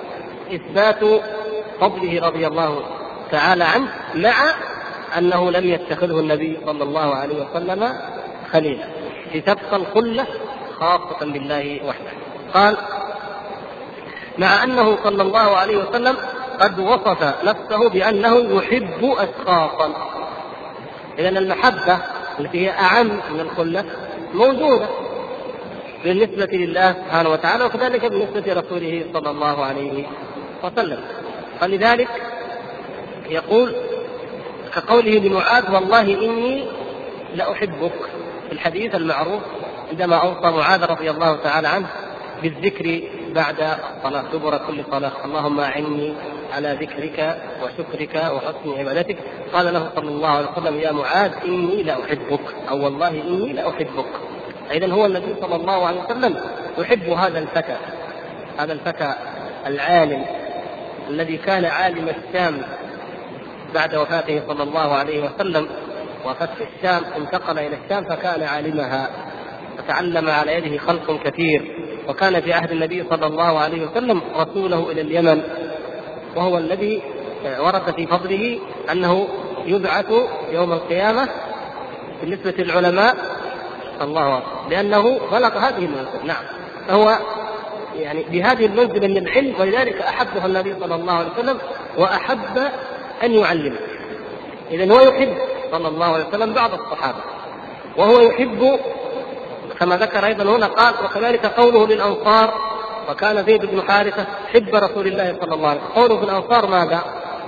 إثبات فضله رضي الله تعالى عنه، مع أنه لم يتخذه النبي صلى الله عليه وسلم خليلا، لتبقى الخلة خاصة بالله وحده. قال مع أنه صلى الله عليه وسلم قد وصف نفسه بأنه يحب أشخاصا. إذن المحبة التي هي أعم من الخلة موجودة بالنسبة لله سبحانه وتعالى، وكذلك بالنسبة لرسوله صلى الله عليه وسلم. فلذلك يقول كقوله لمعاذ والله إني لأحبك في الحديث المعروف عندما أوصى معاذ رضي الله تعالى عنه بالذكر بعد الصلاة دبر كل صلاة، اللهم أعني على ذكرك وشكرك وحسن عبادتك. قال له صلى الله عليه وسلم يا معاذ إني لأحبك، أو والله إني لأحبك. إذن هو النبي صلى الله عليه وسلم يحب هذا الفتى، هذا الفتى العالم الذي كان عالم الشام بعد وفاته صلى الله عليه وسلم وفتح الشام، انتقل إلى الشام فكان عالمها فتعلم على يده خلق كثير. وكان في عهد النبي صلى الله عليه وسلم رسوله إلى اليمن، وهو الذي ورد في فضله أنه يبعث يوم القيامة بالنسبة للعلماء الله أكبر، لأنه بلغ هذه المنزلة. نعم فهو يعني بهذه المنزلة من العلم، ولذلك أحبه النبي صلى الله عليه وسلم وأحب أن يعلمه. إذن هو يحب صلى الله عليه وسلم بعض الصحابة، وهو يحب كما ذكر أيضا هنا قال وكذلك قوله للأنصار وكان زيد بن حارثة حب رسول الله صلى الله عليه وسلم. قوله في الأنصار ماذا؟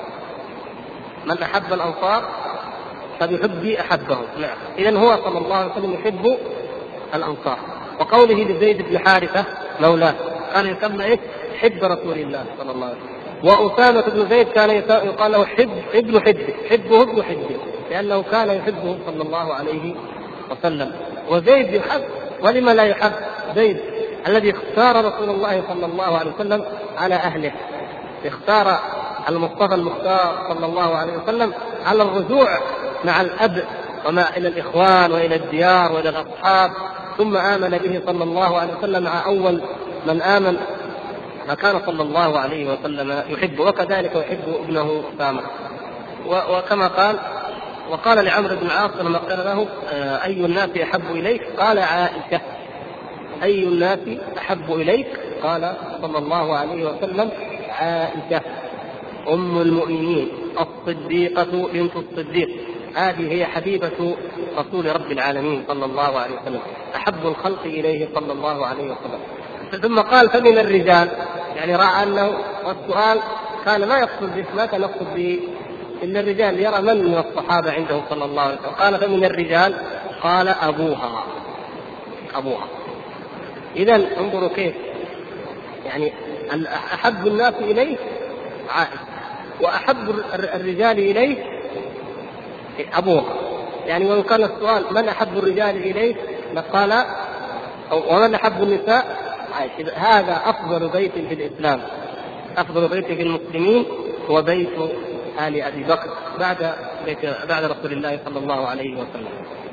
من أحب الأنصار فبحبي أحبه. نعم إذن هو صلى الله عليه وسلم يحب الأنصار. وقوله لزيد بن حارثة مولاه كان يسمى إيه؟ حب رسول الله صلى الله عليه وسلم. وأسامة بن زيد كان يقال له حب ابن حبه، حبه ابن حبه، لأنه كان يحبه صلى الله عليه وسلم. وزيد يحب، ولما لا يحب زيد الذي اختار رسول الله صلى الله عليه وسلم على أهله، اختار المصطفى المختار صلى الله عليه وسلم على الرجوع مع الأب وما إلى الإخوان وإلى الديار وإلى الأصحاب، ثم آمن به صلى الله عليه وسلم مع أول من آمن، فكان صلى الله عليه وسلم يحب، وكذلك يحب ابنه أسامة. وكما قال وقال لعمرو بن العاص لما قال له أي الناس أحب إليك؟ قال عائشة. أي الناس أحب إليك؟ قال صلى الله عليه وسلم عائشة أم المؤمنين الصديقة بنت الصديق. هذه هي حبيبة رسول رب العالمين صلى الله عليه وسلم، أحب الخلق إليه صلى الله عليه وسلم. ثم قال فمن الرجال، يعني رأى أنه والسؤال كان ما يقصد به، ما كان يقصد به إلا الرجال، يرى من من الصحابة عنده صلى الله عليه وسلم. قال فمن الرجال، قال أبوها أبوها. إذن انظروا كيف يعني أحب الناس إليه عائشة، وأحب الرجال إليه أبوها. يعني وإن كان السؤال من أحب الرجال إليه لقال ومن أحب النساء عائشة. هذا أفضل بيت في الإسلام، أفضل بيت في المسلمين هو بيت آل أبي بكر بعد بيت بعد رسول الله صلى الله عليه وسلم.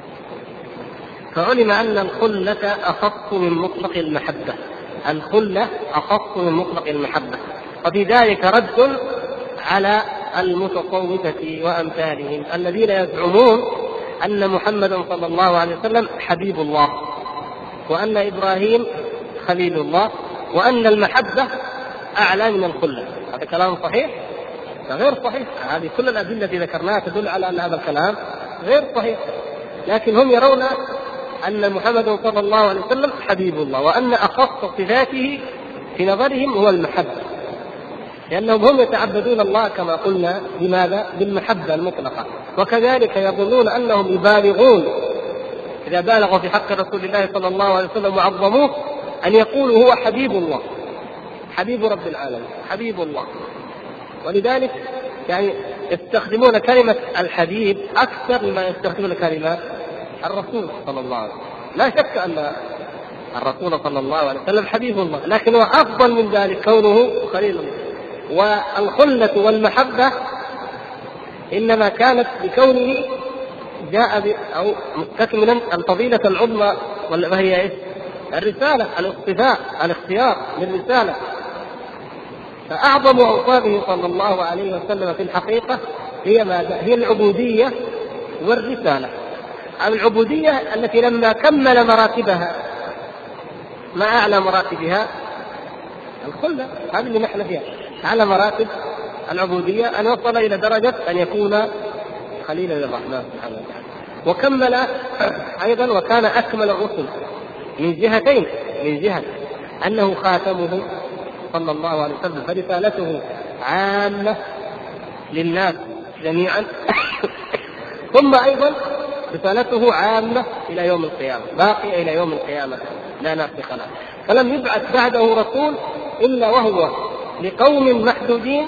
فعلم أن الخلة أخص من مطلق المحبة، الخلة أخص من مطلق المحبة. وفي ذلك رد على المتصوفة وأمثالهم الذين يزعمون أن محمدا صلى الله عليه وسلم حبيب الله، وأن إبراهيم خليل الله، وأن المحبة أعلى من الخلة. هذا كلام صحيح؟ غير صحيح. هذه كل الأدلة التي ذكرناها تدل على أن هذا الكلام غير صحيح. لكن هم يرون أن محمد صلى الله عليه وسلم حبيب الله، وأن أخص صفاته في نظرهم هو المحبة، لأنهم هم يتعبدون الله كما قلنا بماذا؟ بالمحبة المطلقة. وكذلك يظنون أنهم يبالغون إذا بالغوا في حق رسول الله صلى الله عليه وسلم وعظموه أن يقولوا هو حبيب الله، حبيب رب العالمين، حبيب الله. ولذلك يعني يستخدمون كلمة الحبيب أكثر مما يستخدمون كلمة الرسول صلى الله عليه وسلم. لا شك أن الرسول صلى الله عليه وسلم حبيب الله، لكن هو أفضل من ذلك كونه خليل الله. والخلة والمحبة إنما كانت بكونه جاء أو مستكملا الفضيلة العظمى، وهي إيه؟ الرسالة، الاصطفاء، الاختيار للرسالة. فأعظم أوصافه صلى الله عليه وسلم في الحقيقة هي ماذا؟ هي العبودية والرسالة. العبودية التي لما كمل مراتبها، ما أعلى مراتبها؟ الخلة. هذه اللي نحن فيها على مراتب العبودية، أن وصل إلى درجة أن يكون خليلا للرحمن سبحانه وتعالى. وكمل أيضا وكان أكمل الرسل من جهتين، من جهة أنه خاتمه صلى الله عليه وسلم، فرسالته عامة للناس جميعا ثم أيضا رسالته عامة إلى يوم القيامة، باقي إلى يوم القيامة لا ناسخ له. فلم يبعث بعده رسول إلا وهو لقوم محدودين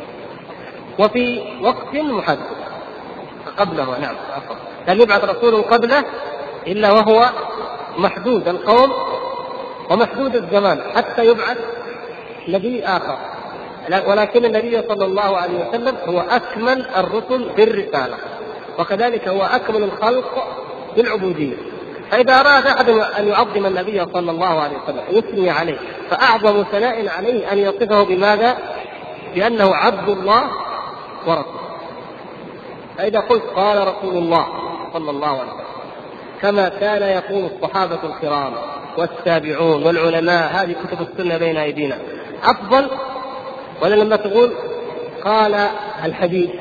وفي وقت محدد قبله. نعم عفوا، لم يبعث رسول قبله إلا وهو محدود القوم ومحدود الزمان حتى يبعث نبي آخر. ولكن النبي صلى الله عليه وسلم هو أكمل الرسل بالرسالة، وكذلك هو أكمل الخلق بالعبودية. فإذا أراد أحد أن يعظم النبي صلى الله عليه وسلم يثني عليه، فأعظم ثناء عليه أن يصفه بماذا؟ بأنه عبد الله ورسوله. فإذا قلت قال رسول الله صلى الله عليه وسلم كما كان يقول الصحابة الكرام والتابعون والعلماء، هذه كتب السنة بين أيدينا، أفضل ولا لما تقول قال الحبيب؟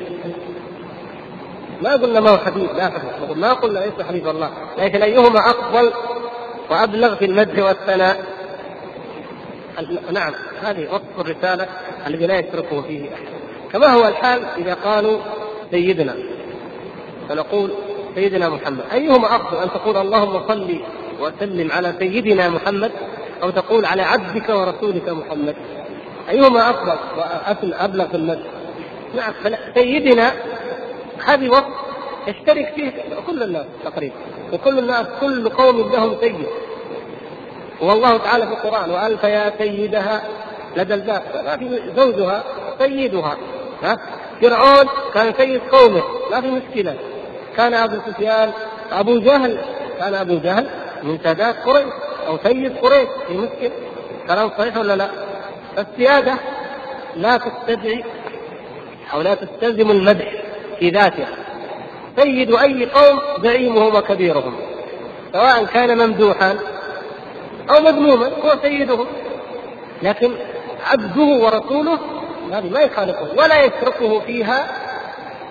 ما قلنا ما هو حبيب، لا حبيب، ما قلنا ليس حبيب الله، لكن أيهما أفضل وأبلغ في المدح والثناء؟ نعم، هذه وصف الرسالة الذي لا يتركه فيه أحد. كما هو الحال إذا قالوا سيدنا، فنقول سيدنا محمد. أيهما أفضل، أن تقول اللهم صل وسلم على سيدنا محمد، أو تقول على عبدك ورسولك محمد؟ أيهما أفضل وأبلغ في المدح؟ نعم، سيدنا هذه وصف يشترك فيه كل الناس تقريبا، وكل الناس كل قوم لهم سيد. والله تعالى في القرآن وألف يا سيدها لدى الباب، ما في زوجها سيدها. ها؟ فرعون كان سيد قومه، ما في مشكلة. كان أبو سفيان أبو جهل، كان أبو جهل من سادات قريش أو سيد قريش، في مشكلة. كلام صحيح ولا لا؟ السيادة لا تستدعي أو لا تستلزم المدح في ذاتها. سيد أي قوم زعيمهم وكبيرهم، سواء كان ممدوحا أو مذموما هو سيدهم. لكن عبده ورسوله هذه ما يخالفه ولا يتركه فيها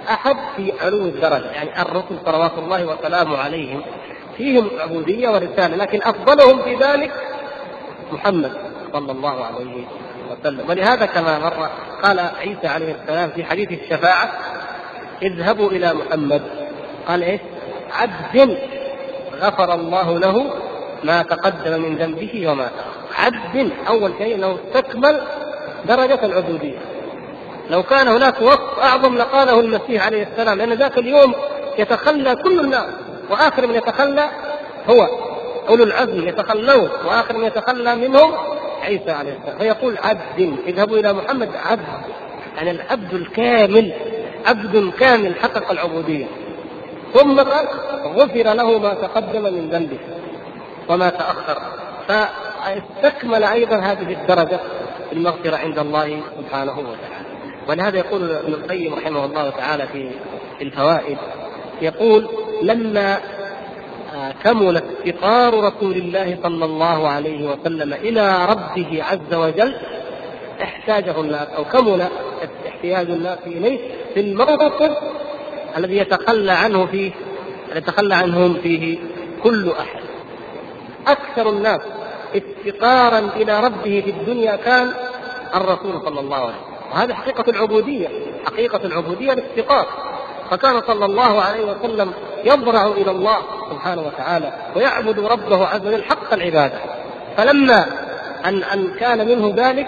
أحد في علو الدرجة، يعني الرسل صلوات الله وسلامه عليهم فيهم عبودية ورسالة، لكن أفضلهم في ذلك محمد صلى الله عليه وسلم. ولهذا كما مر قال عيسى عليه السلام في حديث الشفاعة: اذهبوا إلى محمد، قال إيه؟ عبد غفر الله له ما تقدم من ذنبه وما تأخر. عبد أول شيء أنه استكمل درجة العبودية. لو كان هناك وصف أعظم لقاله المسيح عليه السلام، لأن ذاك اليوم يتخلى كل الناس، وآخر من يتخلى هو أولو العزم يتخلون، وآخر من يتخلى منهم عيسى عليه السلام. فيقول عبد اذهبوا إلى محمد، عبد يعني العبد الكامل، عبد كامل حقق العبودية. ثم غفر له ما تقدم من ذنبه وما تأخر، فاستكمل أيضا هذه الدرجة المغفرة عند الله سبحانه وتعالى. ولهذا يقول ابن القيم رحمه الله تعالى في الفوائد، يقول: لما كمل افتقار رسول الله صلى الله عليه وسلم إلى ربه عز وجل احتاجه الناس، أو كمل احتياج الناس إليه في الموقف الذي يتخلى عنه فيه يتخلى عنهم فيه كل أحد. أكثر الناس افتقارا إلى ربه في الدنيا كان الرسول صلى الله عليه وسلم، وهذه حقيقة العبودية، حقيقة العبودية الافتقار. فكان صلى الله عليه وسلم يضرع إلى الله سبحانه وتعالى ويعبد ربه عز وجل حق العبادة. فلما أن, أن كان منه ذلك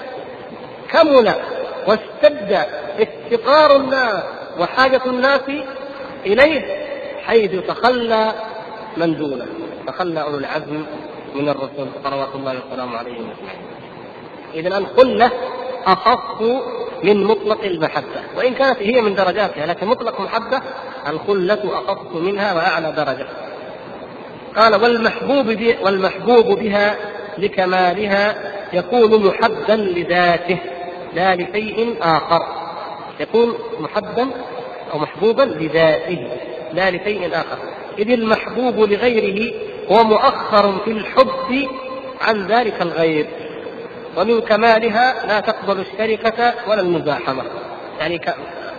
كمل واشتد افتقار الناس وحاجة الناس إليه، حيث تخلى من دونه، تخلى أولو العزم من الرسل صلوات الله وسلامه عليهم أجمعين. إذن الخلة أخف من مطلق المحبة، وإن كانت هي من درجاتها، لكن مطلق محبة الخلة أخف منها وأعلى درجة. قال: والمحبوب, والمحبوب بها لكمالها يكون محبا لذاته لا لشيء آخر. يكون محبا أو محبوبا لذاته لا لشيء آخر، إذ المحبوب لغيره هو مؤخر في الحب عن ذلك الغير. ومن كمالها لا تقبل الشركة ولا المزاحمة، يعني ك...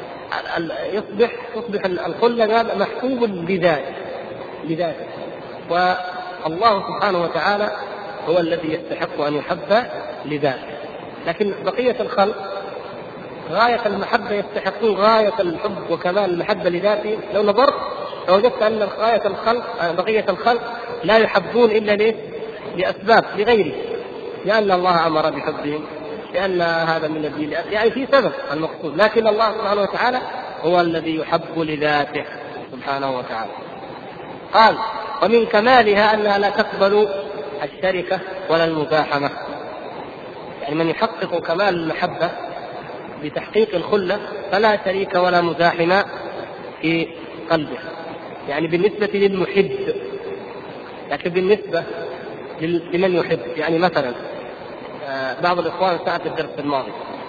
يصبح تصبح الخلة محبوب لذاته لذاته والله سبحانه وتعالى هو الذي يستحق أن يحب لذاته. لكن بقية الخلق غاية المحبة يستحقون غاية الحب وكمال المحبة لذاته. لو نظرت لوجدت أن غاية الخلق بقية الخلق لا يحبون إلا ليه؟ لأسباب لغيره، لأن الله أمر بحبهم، لأن هذا من الدين، يعني في سبب المقصود. لكن الله سبحانه وتعالى هو الذي يحب لذاته سبحانه وتعالى. قال: ومن كمالها أنها لا تقبل الشركة ولا المزاحمة، يعني من يحقق كمال المحبة بتحقيق الخلة فلا شريك ولا مزاحمة في قلبه، يعني بالنسبة للمحب. لكن بالنسبة لمن يحب، يعني مثلا بعض الإخوان ساعة الدرس الماضي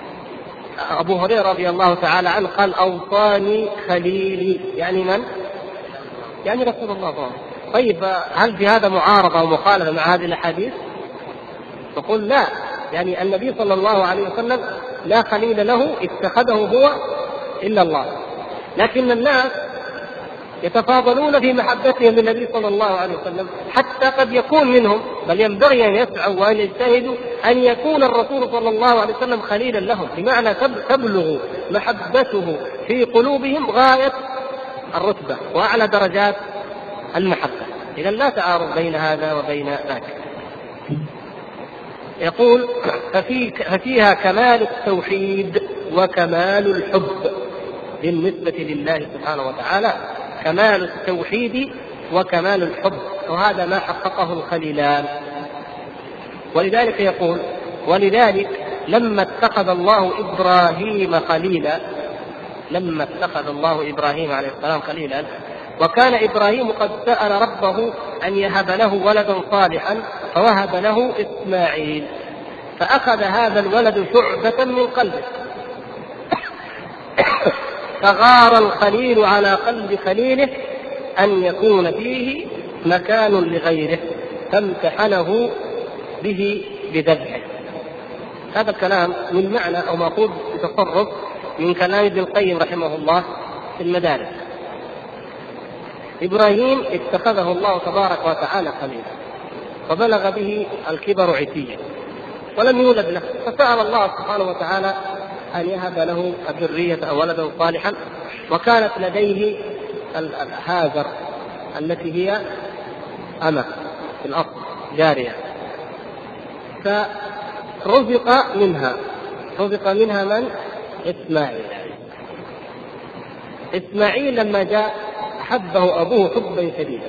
أبو هريرة رضي الله تعالى عنه قال: أوصاني خليلي، يعني من؟ يعني رسول الله صلى الله عليه وسلم. طيب هل في هذا معارضة أو مخالفة مع هذه الأحاديث؟ تقول لا، يعني النبي صلى الله عليه وسلم لا خليل له اتخذه هو إلا الله، لكن الناس يتفاضلون في محبتهم للنبي صلى الله عليه وسلم، حتى قد يكون منهم، بل ينبغي أن يسعوا وأن يجتهدوا أن يكون الرسول صلى الله عليه وسلم خليلا لهم، بمعنى تبلغ محبته في قلوبهم غاية الرتبة وأعلى درجات المحبة. إذا لا تعارض بين هذا وبين ذاك. يقول: ففي ففيها كمال التوحيد وكمال الحب بالنسبة لله سبحانه وتعالى، كمال التوحيد وكمال الحب، وهذا ما حققه الخليلان. ولذلك يقول: ولذلك لما اتخذ الله إبراهيم خليلا، لما اتخذ الله إبراهيم عليه السلام خليلا، وكان إبراهيم قد سأل ربه أن يهب له ولدا صالحا فوهب له إسماعيل، فأخذ هذا الولد شعبة من قلبه، فغار الخليل على قلب خليله أن يكون فيه مكان لغيره، فامتحنه به بذبحه. هذا الكلام من معنى أو مأخوذ بتصرف من كلام ابن القيم رحمه الله في المدارس. إبراهيم اتخذه الله تبارك وتعالى خليلا، وبلغ به الكبر عتيا ولم يولد له، فسأل الله سبحانه وتعالى أن يهب له الذرية أو ولدا صالحا، وكانت لديه هاجر التي هي أمة في الأصل جارية، فرزق منها رزق منها من؟ إسماعيل. إسماعيل لما جاء حبه أبوه حبا شديدا،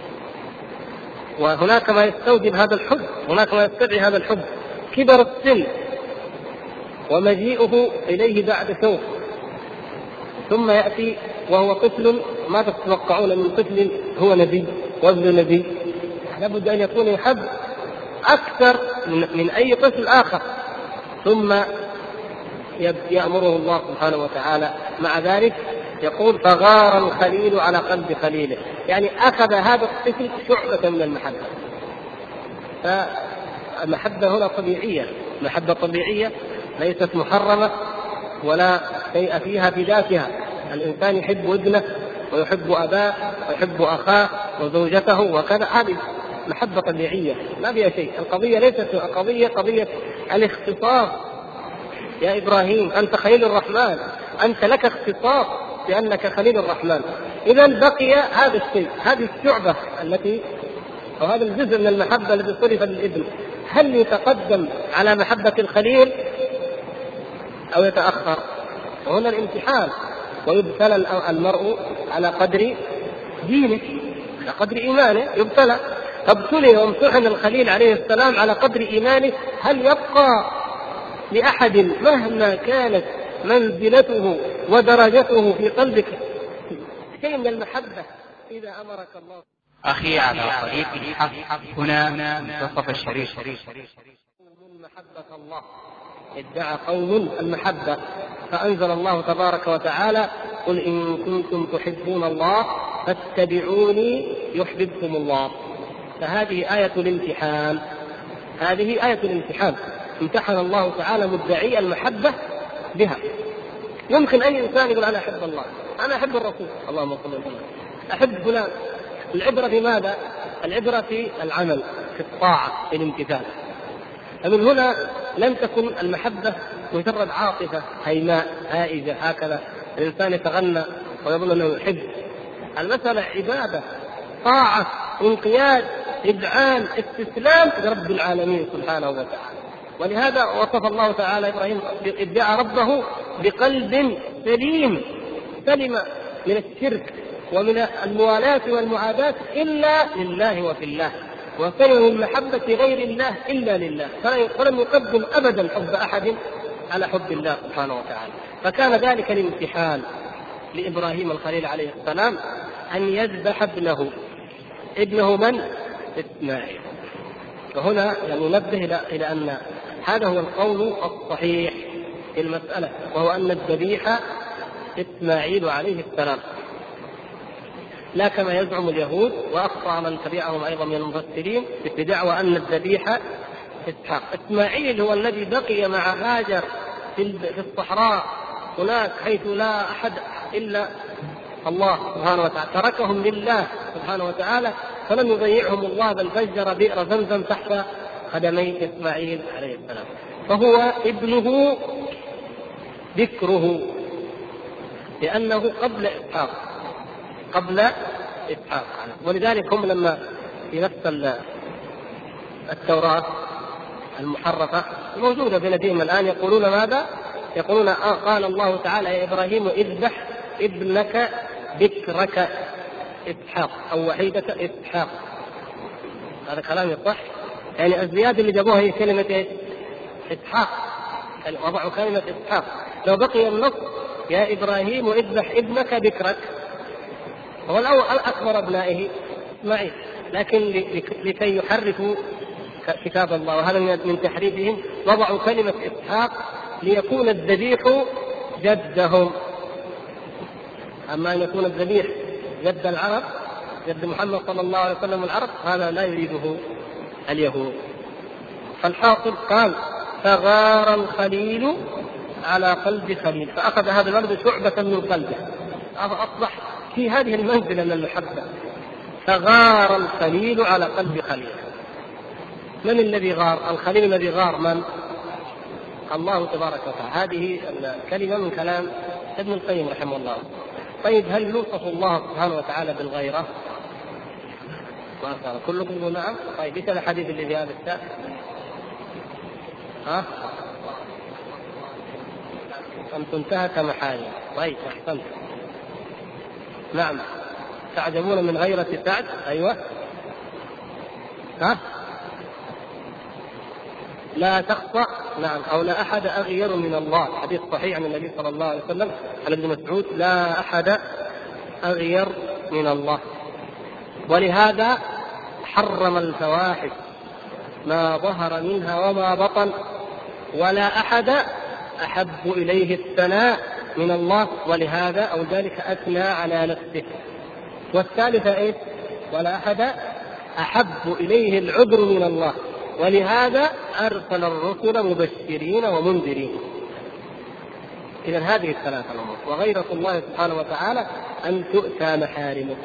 وهناك ما يستوجب هذا الحب، هناك ما يستدعي هذا الحب، كبر السن ومجيئه إليه بعد شوق، ثم يأتي وهو طفل، ما تتوقعون من طفل هو نبي وابن نبي، لابد أن يكون يحب أكثر من أي طفل آخر، ثم يأمره الله سبحانه وتعالى مع ذلك يقول فغار الخليل على قلب خليله، يعني أخذ هذا الطفل شعبة من المحبة. فالمحبة هنا طبيعية، محبة طبيعية ليست محرمة ولا شيء فيها بذاتها. الإنسان يحب ابنه ويحب أباه ويحب أخاه وزوجته وكذا، هذه محبة طبيعية ما بها شيء. القضية ليست قضية قضية الاختصاص. يا إبراهيم أنت خليل الرحمن، أنت لك اختصاص لأنك خليل الرحمن. إذا بقي هذا الشيء، هذه الشعبة التي أو هذا الجزء من المحبة الذي صرف للابن، هل يتقدم على محبة الخليل أو يتأخر؟ وهنا الامتحان، ويبتلى المرء على قدر دينه، على قدر إيمانه يبتلى. فابتلي وامتحن الخليل عليه السلام على قدر إيمانه. هل يبقى لأحد مهما كانت منزلته ودرجته في قلبك شيء من المحبة إذا أمرك الله؟ أخي على طريق الحق هنا منتصف الشريف. محبة الله ادعى قوم المحبة، فأنزل الله تبارك وتعالى قل إن كنتم تحبون الله فاتبعوني يحببكم الله. فهذه آية الامتحان، هذه آية الامتحان، امتحن الله تعالى مدعي المحبة بها. يمكن أي إنسان يقول أنا أحب الله، أنا أحب الرسول، اللهم صل وسلم، أحب فلان. العبرة بماذا؟ العبرة في العمل، في الطاعة، في الامتثال. فمن هنا لم تكن المحبة مجرد عاطفة هيماء هائجة هكذا الإنسان يتغنى ويظن أنه يحب. المسألة عبادة، طاعة، انقياد، إذعان، استسلام لرب العالمين سبحانه وتعالى. ولهذا وصف الله تعالى إبراهيم ادعى ربه بقلب سليم، سلم من الشرك ومن الموالاة والمعاداة إلا لله وفي الله، وسلم من محبة غير الله إلا لله، فلم يقدم أبدا حب أحد على حب الله سبحانه وتعالى. فكان ذلك الامتحان لإبراهيم الخليل عليه السلام أن يذبح ابنه. ابنه من؟ إسماعيل. وهنا يعني ننبه إلى أن هذا هو القول الصحيح في المسألة، وهو أن الذبيح إسماعيل عليه السلام، لا كما يزعم اليهود وأخطأ من تبعهم أيضا من المفسرين بدعوى أن الذبيح إسحاق. إسماعيل هو الذي بقي مع هاجر في الصحراء هناك حيث لا أحد إلا الله سبحانه وتعالى، تركهم لله سبحانه وتعالى، فلم يضيعهم الله بل فجر بئر زمزم تحت قدمي إسماعيل عليه السلام. فهو ابنه ذكره لأنه قبل إسحاق، قبل إسحاق. ولذلك هم لما في نفس التوراة المحرفة الموجودة في لديهم الآن يقولون ماذا؟ يقولون آه قال الله تعالى يا إبراهيم اذبح ابنك بكرك إسحاق أو وحيدة إسحاق. هذا كلام يصح؟ يعني الزيادة اللي جابوها هي كلمة إسحاق، يعني وضعوا كلمة إسحاق. لو بقي النص يا إبراهيم اذبح ابنك بكرك، هو الأول أكبر أبنائه إسماعيل، لكن لكي يحرفوا كتاب الله، وهذا من تحريفهم، وضعوا كلمة إسحاق ليكون الذبيح جدهم. أما أن يكون الذبيح جد العرب، جد محمد صلى الله عليه وسلم العرب، هذا لا يريده اليهود. فالحاصل قال فغار الخليل على قلب خليل، فأخذ هذا الولد شعبة من قلبه. أصبح في هذه المنزلة من المحبة. فغار الخليل على قلب خليل. من الذي غار؟ الخليل الذي غار من؟ الله تبارك وتعالى. هذه الكلمة من كلام ابن القيم رحمه الله. طيب هل يوصف الله سبحانه وتعالى بالغيرة؟ ما قال كلكم يقول نعم. طيب ايش الحديث اللي في هذا الشأن؟ ها؟ أن تنتهك محارم. طيب أحسنت. نعم. تعجبون من غيرة سعد. أيوة. ها؟ لا تخطأ. نعم. أو لا أحد أغير من الله. حديث صحيح عن النبي صلى الله عليه وسلم عن ابن مسعود: لا أحد أغير من الله. ولهذا حرم الفواحش ما ظهر منها وما بطن، ولا أحد أحب إليه الثناء من الله، ولهذا أو ذلك أثنى على نفسه. والثالثة إيه؟ ولا أحد أحب إليه العذر من الله، ولهذا أرسل الرسل مبشرين ومنذرين. إذا هذه الثلاثة الأمور. وغيرة الله سبحانه وتعالى أن تؤتى محارمه.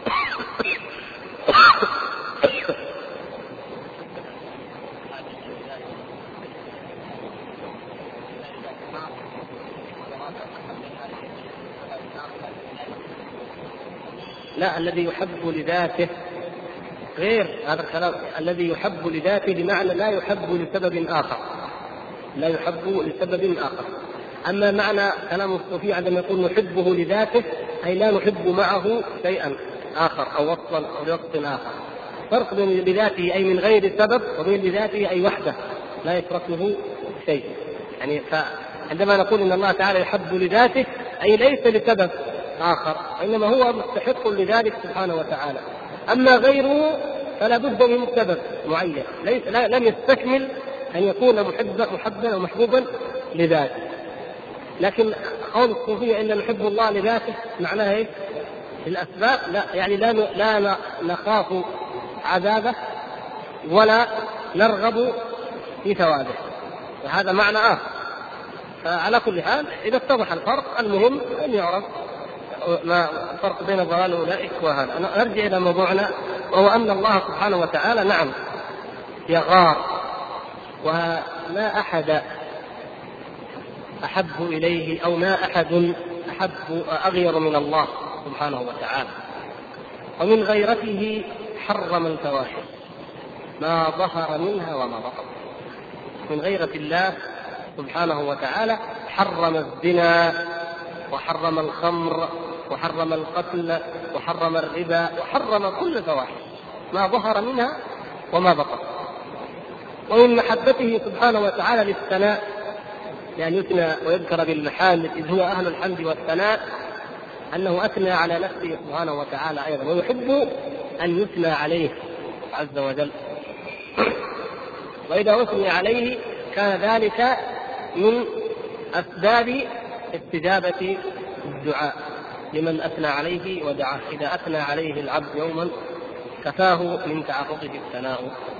لا، الذي يحب لذاته غير هذا الكلام. الذي يحب لذاته بمعنى لا يحب لسبب آخر، لا يحب لسبب آخر. أما معنى كلام الصوفي عندما يقول نحبه لذاته أي لا نحب معه شيئا آخر أو وصفا أو لوصف آخر. فرق بين لذاته أي من غير سبب وبين لذاته أي وحده لا يتركه شيء. يعني فعندما نقول إن الله تعالى يحب لذاته أي ليس لسبب آخر، إنما هو مستحق لذلك سبحانه وتعالى. أما غيره فلا بد من سبب معين، ليس لا لم يستكمل أن يكون محبا محبا ومحبوبا لذاته. لكن قول الصوفية إن نحب الله لذاته معناها إيه؟ الأسباب لا، يعني لا لا نخاف عذابه ولا نرغب في ثوابه، وهذا معنى آخر. فعلى كل حال إذا اتضح الفرق المهم أن يعرف ما الفرق بين ضلال أولئك وهذا. نرجع إلى موضوعنا، وهو أن الله سبحانه وتعالى نعم يغار، ولا أحد أحب إليه أو ما أحد أحب أغير من الله سبحانه وتعالى. ومن غيرته حرم الفواحش ما ظهر منها وما بطن. من غيرة الله سبحانه وتعالى حرم الزنا وحرم الخمر وحرم القتل وحرم الربا وحرم كل الفواحش ما ظهر منها وما بطن. ومن محبته سبحانه وتعالى للثناء، يعني يثنى ويذكر بالمحامد إذ هو أهل الحمد والثناء، أنه أثنى على نفسه سبحانه وتعالى أيضا، ويحب أن يثنى عليه عز وجل. وإذا أثني عليه كان ذلك من أسباب استجابة الدعاء لمن أثنى عليه ودعاه. إذا أثنى عليه العبد يوما كفاه من تعرضه الثناء.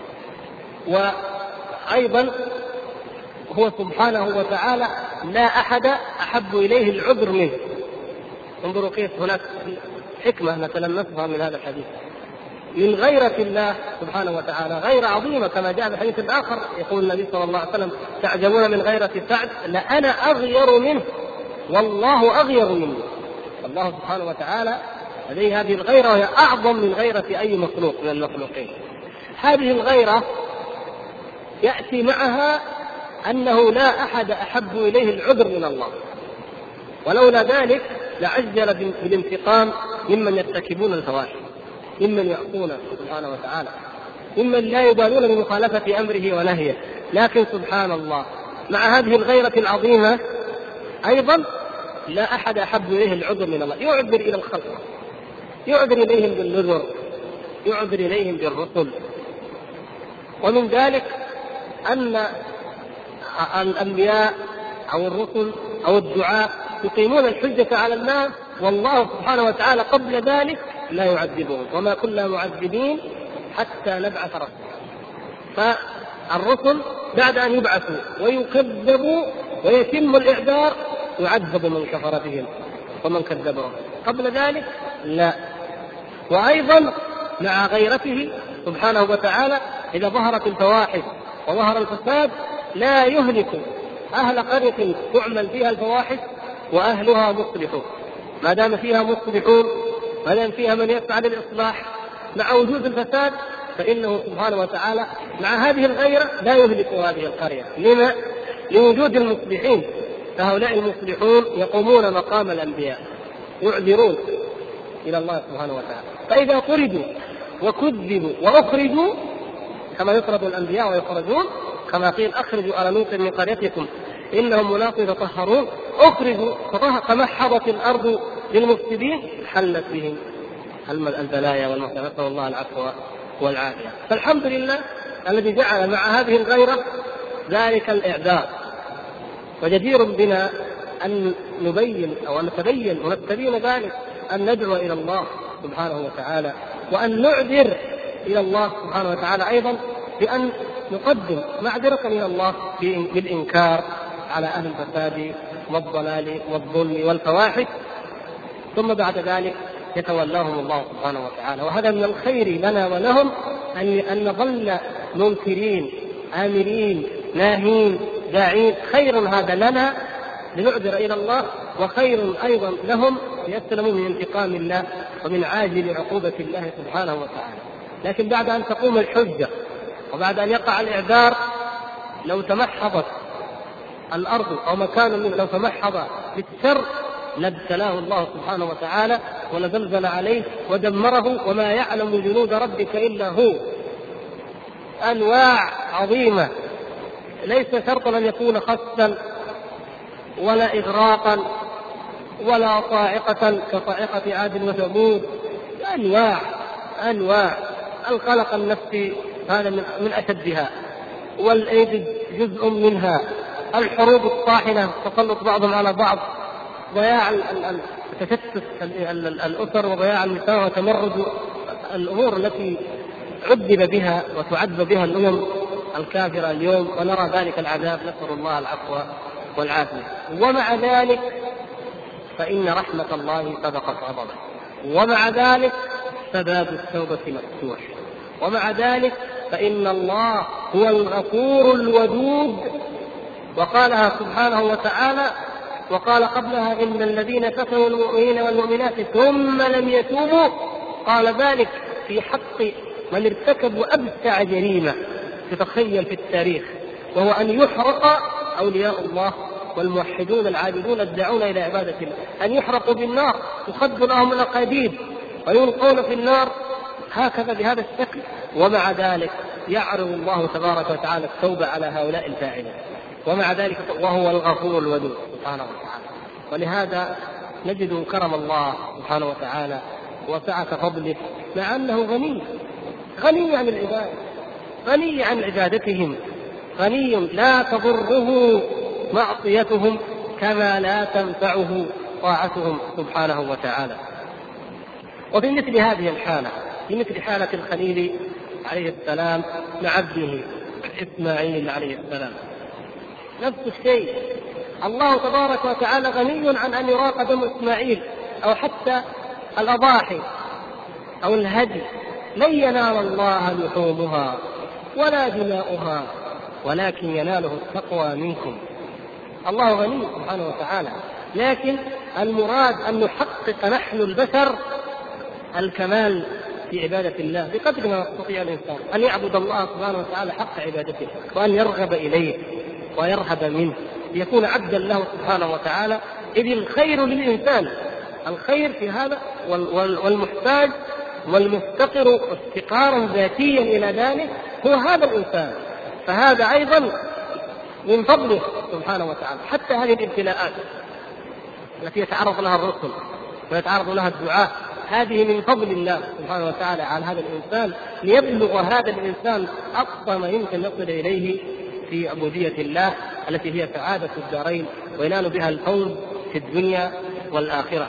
وأيضا هو سبحانه وتعالى لا أحد أحب إليه العذر منه. انظروا كيف هناك حكمة نتلمسها من هذا الحديث. من غيرة الله سبحانه وتعالى غير عظيمة، كما جاء في الحديث الآخر يقول النبي صلى الله عليه وسلم: تعجبون من غيرة سعد لأنا أغير منه والله أغير مني. الله سبحانه وتعالى لديه هذه الغيرة، وهي أعظم من غيرة أي مخلوق من المخلوقين. هذه الغيرة يأتي معها أنه لا أحد أحب إليه العذر من الله، ولولا ذلك لعجل بالانتقام ممن يرتكبون الفواحش، ممن يعصونه سبحانه وتعالى، ممن لا يبالون بمخالفة أمره ونهيه. لكن سبحان الله مع هذه الغيرة العظيمة أيضا لا أحد أحب إليه العذر من الله. يعذر إلى الخلق، يعذر إليهم بالنذر، يعذر إليهم بالرسل. ومن ذلك أن الأنبياء أو الرسل أو الدعاء يقيمون الحجة على الناس، والله سبحانه وتعالى قبل ذلك لا يعذبهم، وما كنا معذبين حتى نبعث رسولا. فالرسل بعد أن يبعثوا ويكذبوا ويتم الإعذار يعذب من كفر بهم ومن كذبهم. قبل ذلك لا. وأيضا مع غيرته سبحانه وتعالى إذا ظهرت الفواحش وظهر الفساد لا يهلك أهل قرية تعمل فيها الفواحش وأهلها مصلحون، ما دام فيها مصلحون، ما دام فيها من يسعى للإصلاح مع وجود الفساد، فإنه سبحانه وتعالى مع هذه الغيرة لا يهلك هذه القرية. لما؟ لوجود المصلحين، فهؤلاء المصلحون يقومون مقام الأنبياء، يعذرون إلى الله سبحانه وتعالى. فإذا طردوا وكذبوا وأخرجوا كما يطرد الأنبياء ويخرجون، كما قيل أخرجوا آل لوط من قريتكم إنهم مناص يتطهرون، أخرجوا فتمحضت الأرض للمفسدين حلت بهم البلايا والمصائب، نسأل الله العفو والعافية. فالحمد لله الذي جعل مع هذه الغيرة ذلك الإعذار. وجدير بنا أن نبين أو أن نتبين ونستبين ذلك، أن ندعو إلى الله سبحانه وتعالى، وأن نعذر إلى الله سبحانه وتعالى أيضا بأن نقدم معذرة إلى الله بالإنكار على أهل الفساد والضلال والظلم والفواحش، ثم بعد ذلك يتولاهم الله سبحانه وتعالى. وهذا من الخير لنا ولهم أن نظل منكرين آمرين ناهين داعين. خير هذا لنا لنعذر إلى الله، وخير أيضا لهم ليسلموا من انتقام الله ومن عاجل عقوبة الله سبحانه وتعالى. لكن بعد أن تقوم الحجة وبعد أن يقع الإعذار، لو تمحضت الأرض أو مكان منه لو تمحض بالشر لابتلاه الله سبحانه وتعالى ولزلزل عليه ودمره، وما يعلم جنود ربك إلا هو. أنواع عظيمة، ليس شرطا أن يكون خسا ولا إغراقا ولا صاعقة كصاعقة عاد وثمود، أنواع أنواع القلق النفسي هذا من أشدها، والأيدي جزء منها، الحروب الطاحنة تسلط بعضهم على بعض، ضياع تشتت الأسر وضياع النساء وتمرد الأمور التي عذب بها وتعذب بها الأمم الكافرة اليوم، ونرى ذلك العذاب، نسأل الله العفو والعافية. ومع ذلك فإن رحمة الله سبقت غضبه، ومع ذلك فباب التوبة مفتوح، ومع ذلك فإن الله هو الغفور الودود. وقالها سبحانه وتعالى، وقال قبلها إن الذين فتنوا المؤمنين والمؤمنات ثم لم يتوبوا، قال ذلك في حق من ارتكبوا أبشع جريمة تتخيل في التاريخ، وهو أن يحرق أولياء الله والموحدون العابدون الداعون إلى عبادة الله، أن يحرقوا بالنار، تخد لهم الأقاديد ويلقون في النار هكذا بهذا الشكل. ومع ذلك يعرض الله تبارك وتعالى التوبة على هؤلاء الفاعلين، ومع ذلك وهو الغفور الودود سبحانه وتعالى. ولهذا نجد كرم الله سبحانه وتعالى وسعة فضله، مع أنه غني غني عن العباد، غني عن عبادتهم، غني لا تضره معصيتهم كما لا تنفعه طاعتهم سبحانه وتعالى. وفي مثل هذه الحالة، في مثل حالة الخليل عليه السلام مع ابنه إسماعيل عليه السلام، نفس الشيء، الله تبارك وتعالى غني عن أن يراق دم إسماعيل أو حتى الأضاحي أو الهدي، لن ينال الله لحومها ولا دماؤها ولكن يناله التقوى منكم. الله غني سبحانه وتعالى، لكن المراد أن نحقق نحن البشر الكمال في عبادة الله بقدر ما يستطيع الإنسان، أن يعبد الله سبحانه وتعالى حق عبادته، وأن يرغب إليه ويرهب منه، ليكون عبدا له سبحانه وتعالى. إذ الخير للإنسان، الخير في هذا، والمحتاج والمفتقر افتقارا ذاتيا إلى ذلك هو هذا الإنسان. فهذا أيضا من فضله سبحانه وتعالى. حتى هذه الابتلاءات التي يتعرض لها الرسل ويتعرض لها الدعاة، هذه من فضل الله سبحانه وتعالى على هذا الإنسان، ليبلغ هذا الإنسان أقصى ما يمكن يصل إليه في عبودية الله التي هي سعادة الدارين وينال بها الفوز في الدنيا والآخرة.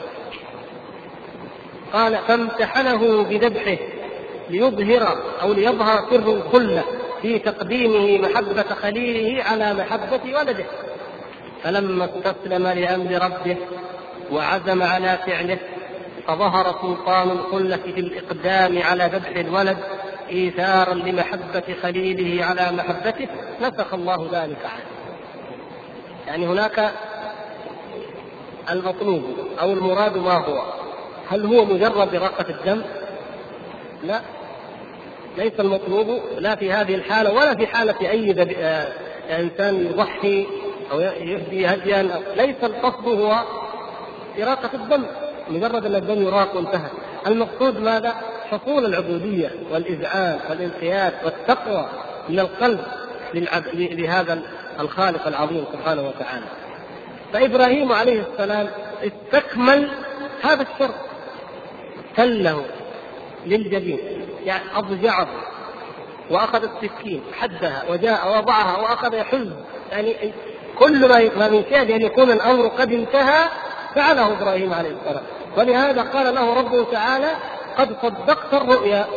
قال فامتحنه بذبحه ليظهر أو ليظهر سر الخلة في تقديمه محبة خليله على محبة ولده، فلما استسلم لأمر ربه وعزم على فعله فظهر سلطان الخلة في الإقدام على ذبح الولد إيثارا لمحبة خليله على محبته، نسخ الله ذلك عنه. يعني هناك المطلوب أو المراد ما هو؟ هل هو مجرد إراقة الدم؟ لا، ليس المطلوب لا في هذه الحالة ولا في حالة أي دب... آه... إنسان يضحي أو يهدي هديا، ليس القصد هو إراقة الدم، مجرد أن الدم يراق وانتهى. المقصود ماذا؟ حصول العبودية والإذعان والانقياد والتقوى من القلب للعب... لهذا الخالق العظيم سبحانه وتعالى. فإبراهيم عليه السلام استكمل هذا الشرط، تله للجبين، يعني أضجعه وأخذ السكين حدها وجاء وضعها وأخذ يحز، يعني كل ما من شأن أن يكون الأمر قد انتهى فعله إبراهيم عليه السلام. ولهذا قال له ربه تعالى: قد صدقت الرؤيا.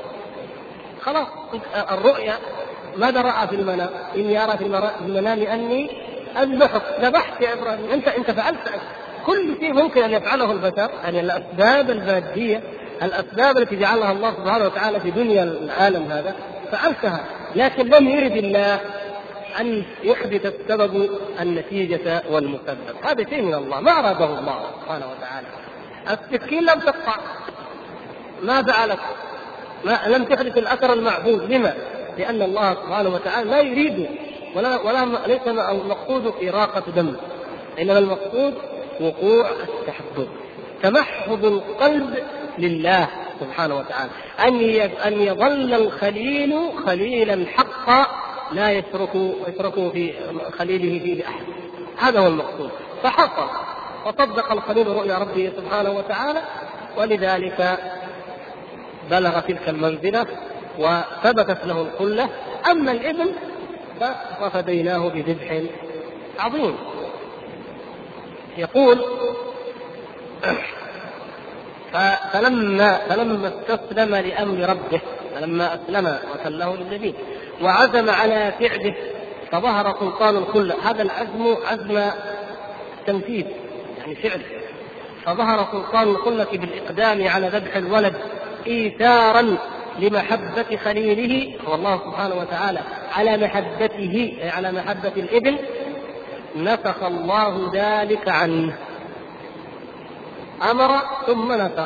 خلاص الرؤيا ماذا رأى في المنام؟ إني أرى في المنام أني أذبحك. ذبحت يا إبراهيم، أنت أنت فعلت كل شيء ممكن أن يفعله البشر، يعني الأسباب المادية، الأسباب التي جعلها الله سبحانه وتعالى في دنيا العالم هذا فعلتها، لكن لم يرد الله أن يحدث السبب النتيجة والمسبب. هذا شيء من الله، ما أراده الله سبحانه وتعالى. السكين لم تقطع، ما فعلت، ما لم تحدث الأثر المعهود. لما؟ لأن الله سبحانه وتعالى لا يريد ولا ولا ليس المقصود إراقة دم، إنما المقصود وقوع التحبب، تمحض القلب لله سبحانه وتعالى، أن أن يظل الخليل خليلا حقا لا يشرك يشرك في خليله في أحد. هذا هو المقصود. فحصل وصدق الخليل رؤيا ربه سبحانه وتعالى، ولذلك بلغ تلك المنزلة وثبتت له الخلة. أما الابن ففديناه بذبح عظيم. يقول: فلما فلما استسلم لأمر ربه، فلما أسلم وتله للجبين وعزم على فعله فظهر سلطان الخلة. هذا العزم عزم تنفيذ، يعني فعل. فظهر سلطان الخلة بالإقدام على ذبح الولد إيثارا لمحبة خليله، هو الله سبحانه وتعالى، على محبته، على محبة الابن، نسخ الله ذلك عنه. أمر ثم نسخ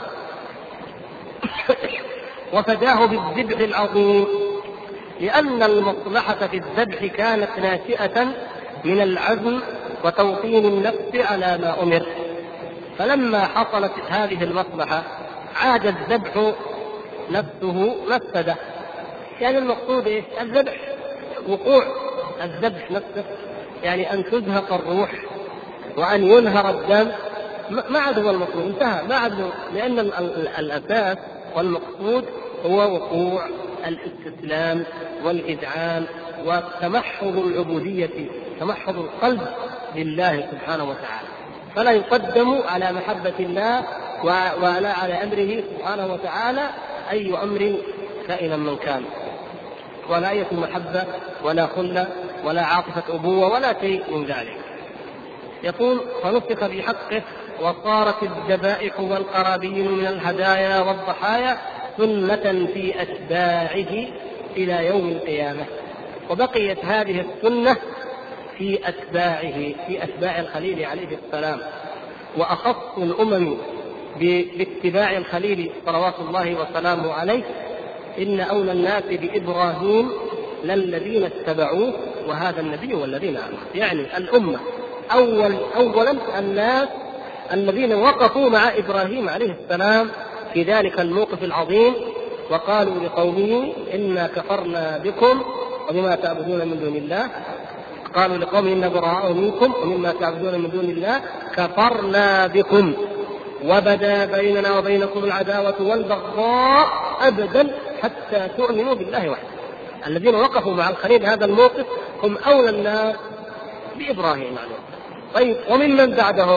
وفداه بالذبح العظيم، لأن المصلحة في الذبح كانت ناشئة من العزم وتوطين النفس على ما أمر. فلما حصلت هذه المصلحة عاد الذبح نفسه مفسدة. يعني المقصود إيه؟ الذبح، وقوع الذبح نفسه، يعني أن تزهق الروح وأن ينهر الدم، ما عاد هو المقصود، انتهى، ما عاد، لأن الأساس والمقصود هو وقوع الاستسلام والإذعان وتمحض العبودية، تمحض القلب لله سبحانه وتعالى. فلا يقدم على محبة الله ولا على أمره سبحانه وتعالى أي أمر كائنا من كان، ولا أي محبة ولا خلة ولا عاطفة أبوة ولا شيء من ذلك. يقول: فنسخ بحقه وصارت الذبائح والقرابين من الهدايا والضحايا سنة في أتباعه إلى يوم القيامة. وبقيت هذه السنة في أتباعه، في أتباع الخليل عليه السلام. وأخص الأمم باتباع الخليل صلوات الله وسلامه عليه: إن أولى الناس بإبراهيم للذين اتبعوه وهذا النبي والذين آمنوا. يعني الأمة أول أولا الناس الذين وقفوا مع إبراهيم عليه السلام في ذلك الموقف العظيم، وقالوا لقومه: إنا كفرنا بكم وبما تعبدون من دون الله. قالوا لقومه: إنا براء منكم ومما تعبدون من دون الله كفرنا بكم وبدا بيننا وبينكم العداوة والبغضاء أبدا حتى تؤمنوا بالله وحده. الذين وقفوا مع الخليل هذا الموقف هم أولى الناس بإبراهيم عليه السلام. طيب، وممن بعدهم؟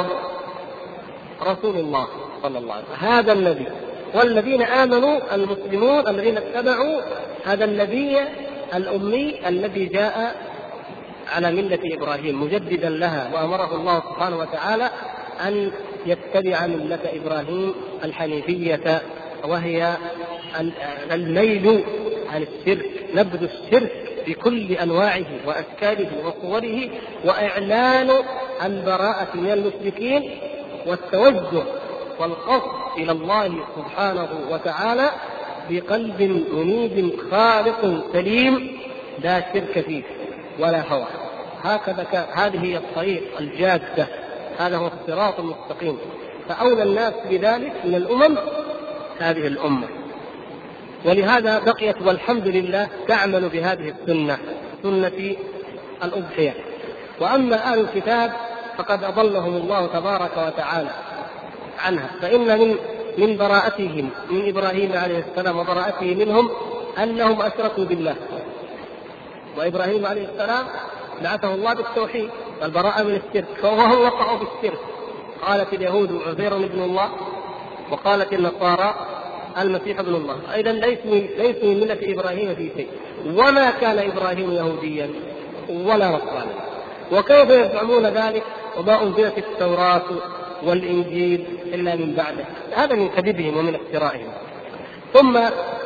رسول الله صلى الله عليه وسلم، هذا النبي، والذين آمنوا المسلمون الذين اتبعوا هذا النبي الأمي الذي جاء على ملة إبراهيم مجددا لها، وأمره الله سبحانه وتعالى أن يتبع ملة إبراهيم الحنيفية، وهي الميل عن الشرك، نبذ الشرك بكل أنواعه وأشكاله وصوره، وإعلان البراءة من المشركين، والتوجه والقصد إلى الله سبحانه وتعالى بقلب منيب خالق سليم لا شرك فيه ولا هوى. هكذا كان، هذه هي الطريق الجادة، هذا هو الصراط المستقيم. فأولى الناس بذلك من الأمم هذه الأمة، ولهذا بقيت والحمد لله تعمل بهذه السنة، سنة الأضحية. وأما أهل الكتاب فقد أضلهم الله تبارك وتعالى عنها، فإن من من براءتهم من إبراهيم عليه السلام وبراءته منهم أنهم أشركوا بالله، وإبراهيم عليه السلام بعثه الله بالتوحيد والبراءة من الشرك، فهم وقعوا بالشرك. قالت اليهود عزير ابن الله، وقالت النصارى المسيح ابن الله، أيضا ليسوا من ملة إبراهيم في شيء، وما كان إبراهيم يهوديا ولا نصرانيا. وكيف يزعمون ذلك وما أنزلت التوراة والإنجيل إلا من بعده؟ هذا من كذبهم ومن افترائهم. ثم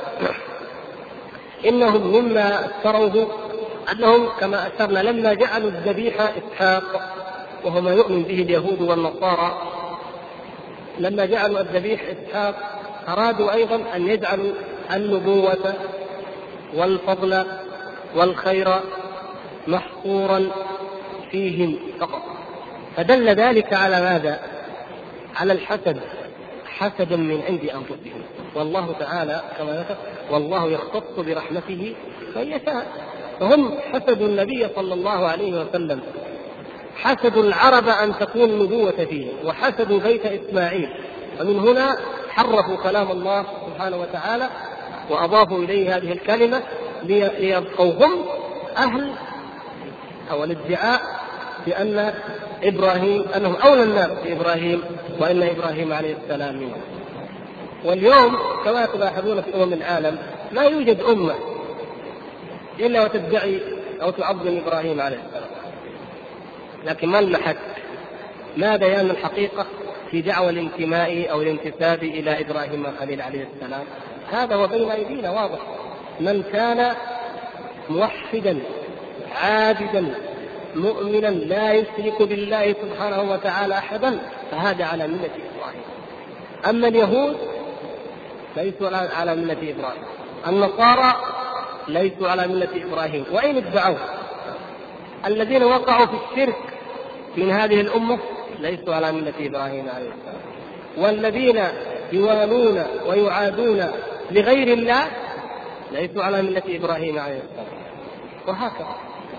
إنهم مما افتروه أنهم كما أشرنا لما جعلوا الذبيح إسحاق، وهو ما يؤمن به اليهود والنصارى، لما جعلوا الذبيح إسحاق أرادوا أيضا أن يجعلوا النبوة والفضل والخير محصورا فيهم فقط، فدل ذلك على ماذا؟ على الحسد، حسدا من عند أنفسهم. والله تعالى كما ذكر والله يختص برحمته من يشاء، فهم حسدوا النبي صلى الله عليه وسلم، حسدوا العرب أن تكون النبوة فيهم، وحسدوا بيت إسماعيل، ومن هنا حرفوا كلام الله سبحانه وتعالى وأضافوا إليه هذه الكلمة ليبقوا هم أهل أو الادعاء بأن إبراهيم أنهم أولى الناس بإبراهيم، وإن إبراهيم عليه السلام منهم. واليوم كما تلاحظون في أمم العالم لا يوجد أمة إلا وتدعي أو تعظم إبراهيم عليه السلام، لكن ما المحك؟ ما بيان الحقيقة في دعوى الانتماء أو الانتساب إلى إبراهيم الخليل عليه السلام؟ هذا وبين أيدينا واضح. من كان موحدا عابدا مؤمنا لا يشرك بالله سبحانه وتعالى أحدا فهذا على ملة إبراهيم. أما اليهود ليسوا على ملة إبراهيم، النصارى ليسوا على ملة إبراهيم، وإن ادعوا. الذين وقعوا في الشرك من هذه الأمة ليسوا على ملة إبراهيم عليه السلام، والذين يوالون ويعادون لغير الله ليسوا على ملة إبراهيم عليه السلام، وهكذا.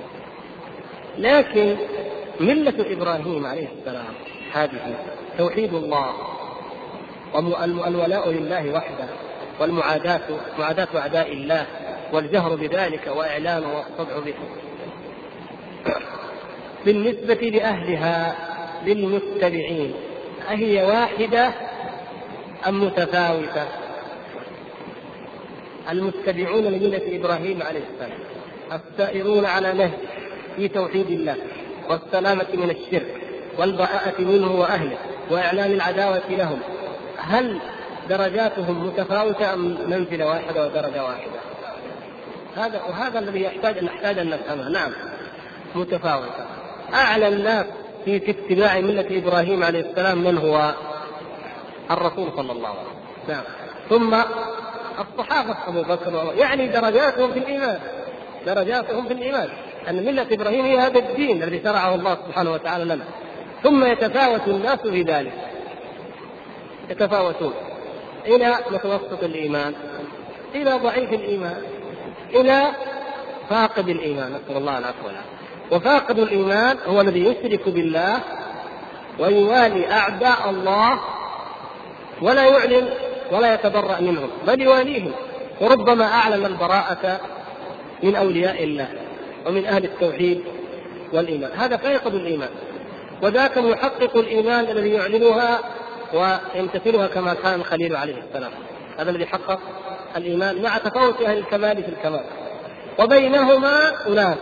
لكن ملة إبراهيم عليه السلام هذه توحيد الله والولاء لله وحده، والمعاداة معاداة أعداء الله، والجهر بذلك وإعلانه والصدع به. بالنسبة لأهلها للمتبعين أهي واحدة أم متفاوتة؟ المتبعون لملة إبراهيم عليه السلام السائرون على نهج في توحيد الله والسلامة من الشرك والبراءة منه وأهله وإعلان العداوة لهم، هل درجاتهم متفاوتة أم منزلة واحدة ودرجة واحدة؟ هذا وهذا الذي يحتاج أن نحتاج أن نفهمه. نعم متفاوتة. أعلى الناس في اتباع ملة إبراهيم عليه السلام من هو؟ الرسول صلى الله عليه وسلم. نعم. ثم الصحابة أبو بكر، يعني درجاتهم في الإيمان، درجاتهم في الإيمان أن ملة إبراهيم هي هذا الدين الذي شرعه الله سبحانه وتعالى لنا. ثم يتفاوت الناس في ذلك، يتفاوتون إلى متوسط الإيمان، إلى ضعيف الإيمان، إلى فاقد الإيمان، نسأل الله العفو والعافية. وفاقد الإيمان هو الذي يشرك بالله ويوالي أعداء الله ولا يعلن ولا يتبرأ منهم، بل يواليهم، وربما أعلن البراءة من أولياء الله ومن أهل التوحيد والإيمان. هذا فاقد الإيمان، وذاك محقق الإيمان الذي يعلنها ويمتثلها كما كان الخليل عليه السلام، هذا الذي حقق الإيمان مع تفاوت أهل الكمال في الكمال. وبينهما أناس،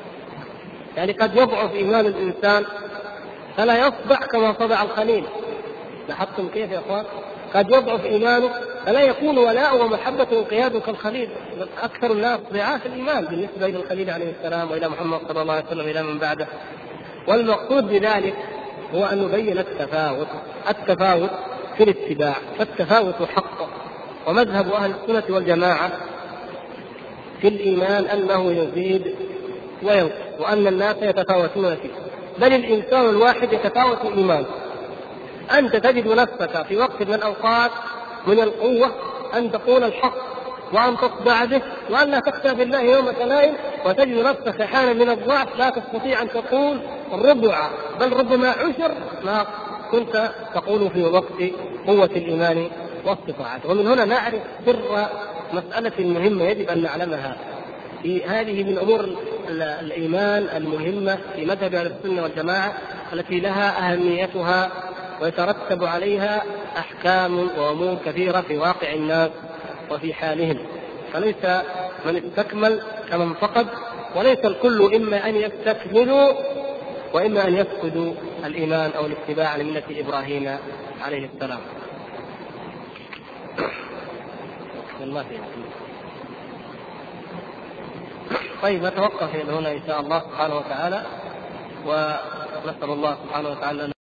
يعني قد يضعف إيمان الإنسان فلا يصدع كما صدع الخليل، لاحظتم كيف يا اخوان؟ قد يضعف ايمانه فلا يكون ولاء ومحبه وانقياد كالخليل. اكثر الناس ضعاف الايمان بالنسبه الى الخليل عليه السلام والى محمد صلى الله عليه وسلم الى من بعده. والمقصود بذلك هو ان نبين التفاوت التفاوت في الاتباع، فالتفاوت حق. ومذهب اهل السنه والجماعه في الايمان انه يزيد وينقص، وان الناس يتفاوتون فيه، بل الانسان الواحد يتفاوت ايمانه. انت تجد نفسك في وقت من الاوقات من القوه ان تقول الحق وان تصدع به وان لا تخشى بالله يوم تلائم، وتجد نفسك حالا من الضعف لا تستطيع ان تقول ربع بل ربما عشر ما كنت تقول في وقت قوه الايمان واستطاعته. ومن هنا نعرف سر مساله مهمه يجب ان نعلمها، في هذه من امور الايمان المهمه في مذهب اهل السنه والجماعه التي لها اهميتها ويترتب عليها احكام وامور كثيره في واقع الناس وفي حالهم. فليس من استكمل كمن فقد، وليس الكل اما ان يستكملوا واما ان يفقدوا الايمان او الاتباع لمله ابراهيم عليه السلام. والله طيب نتوقف هنا ان شاء الله سبحانه وتعالى، ونسال الله سبحانه وتعالى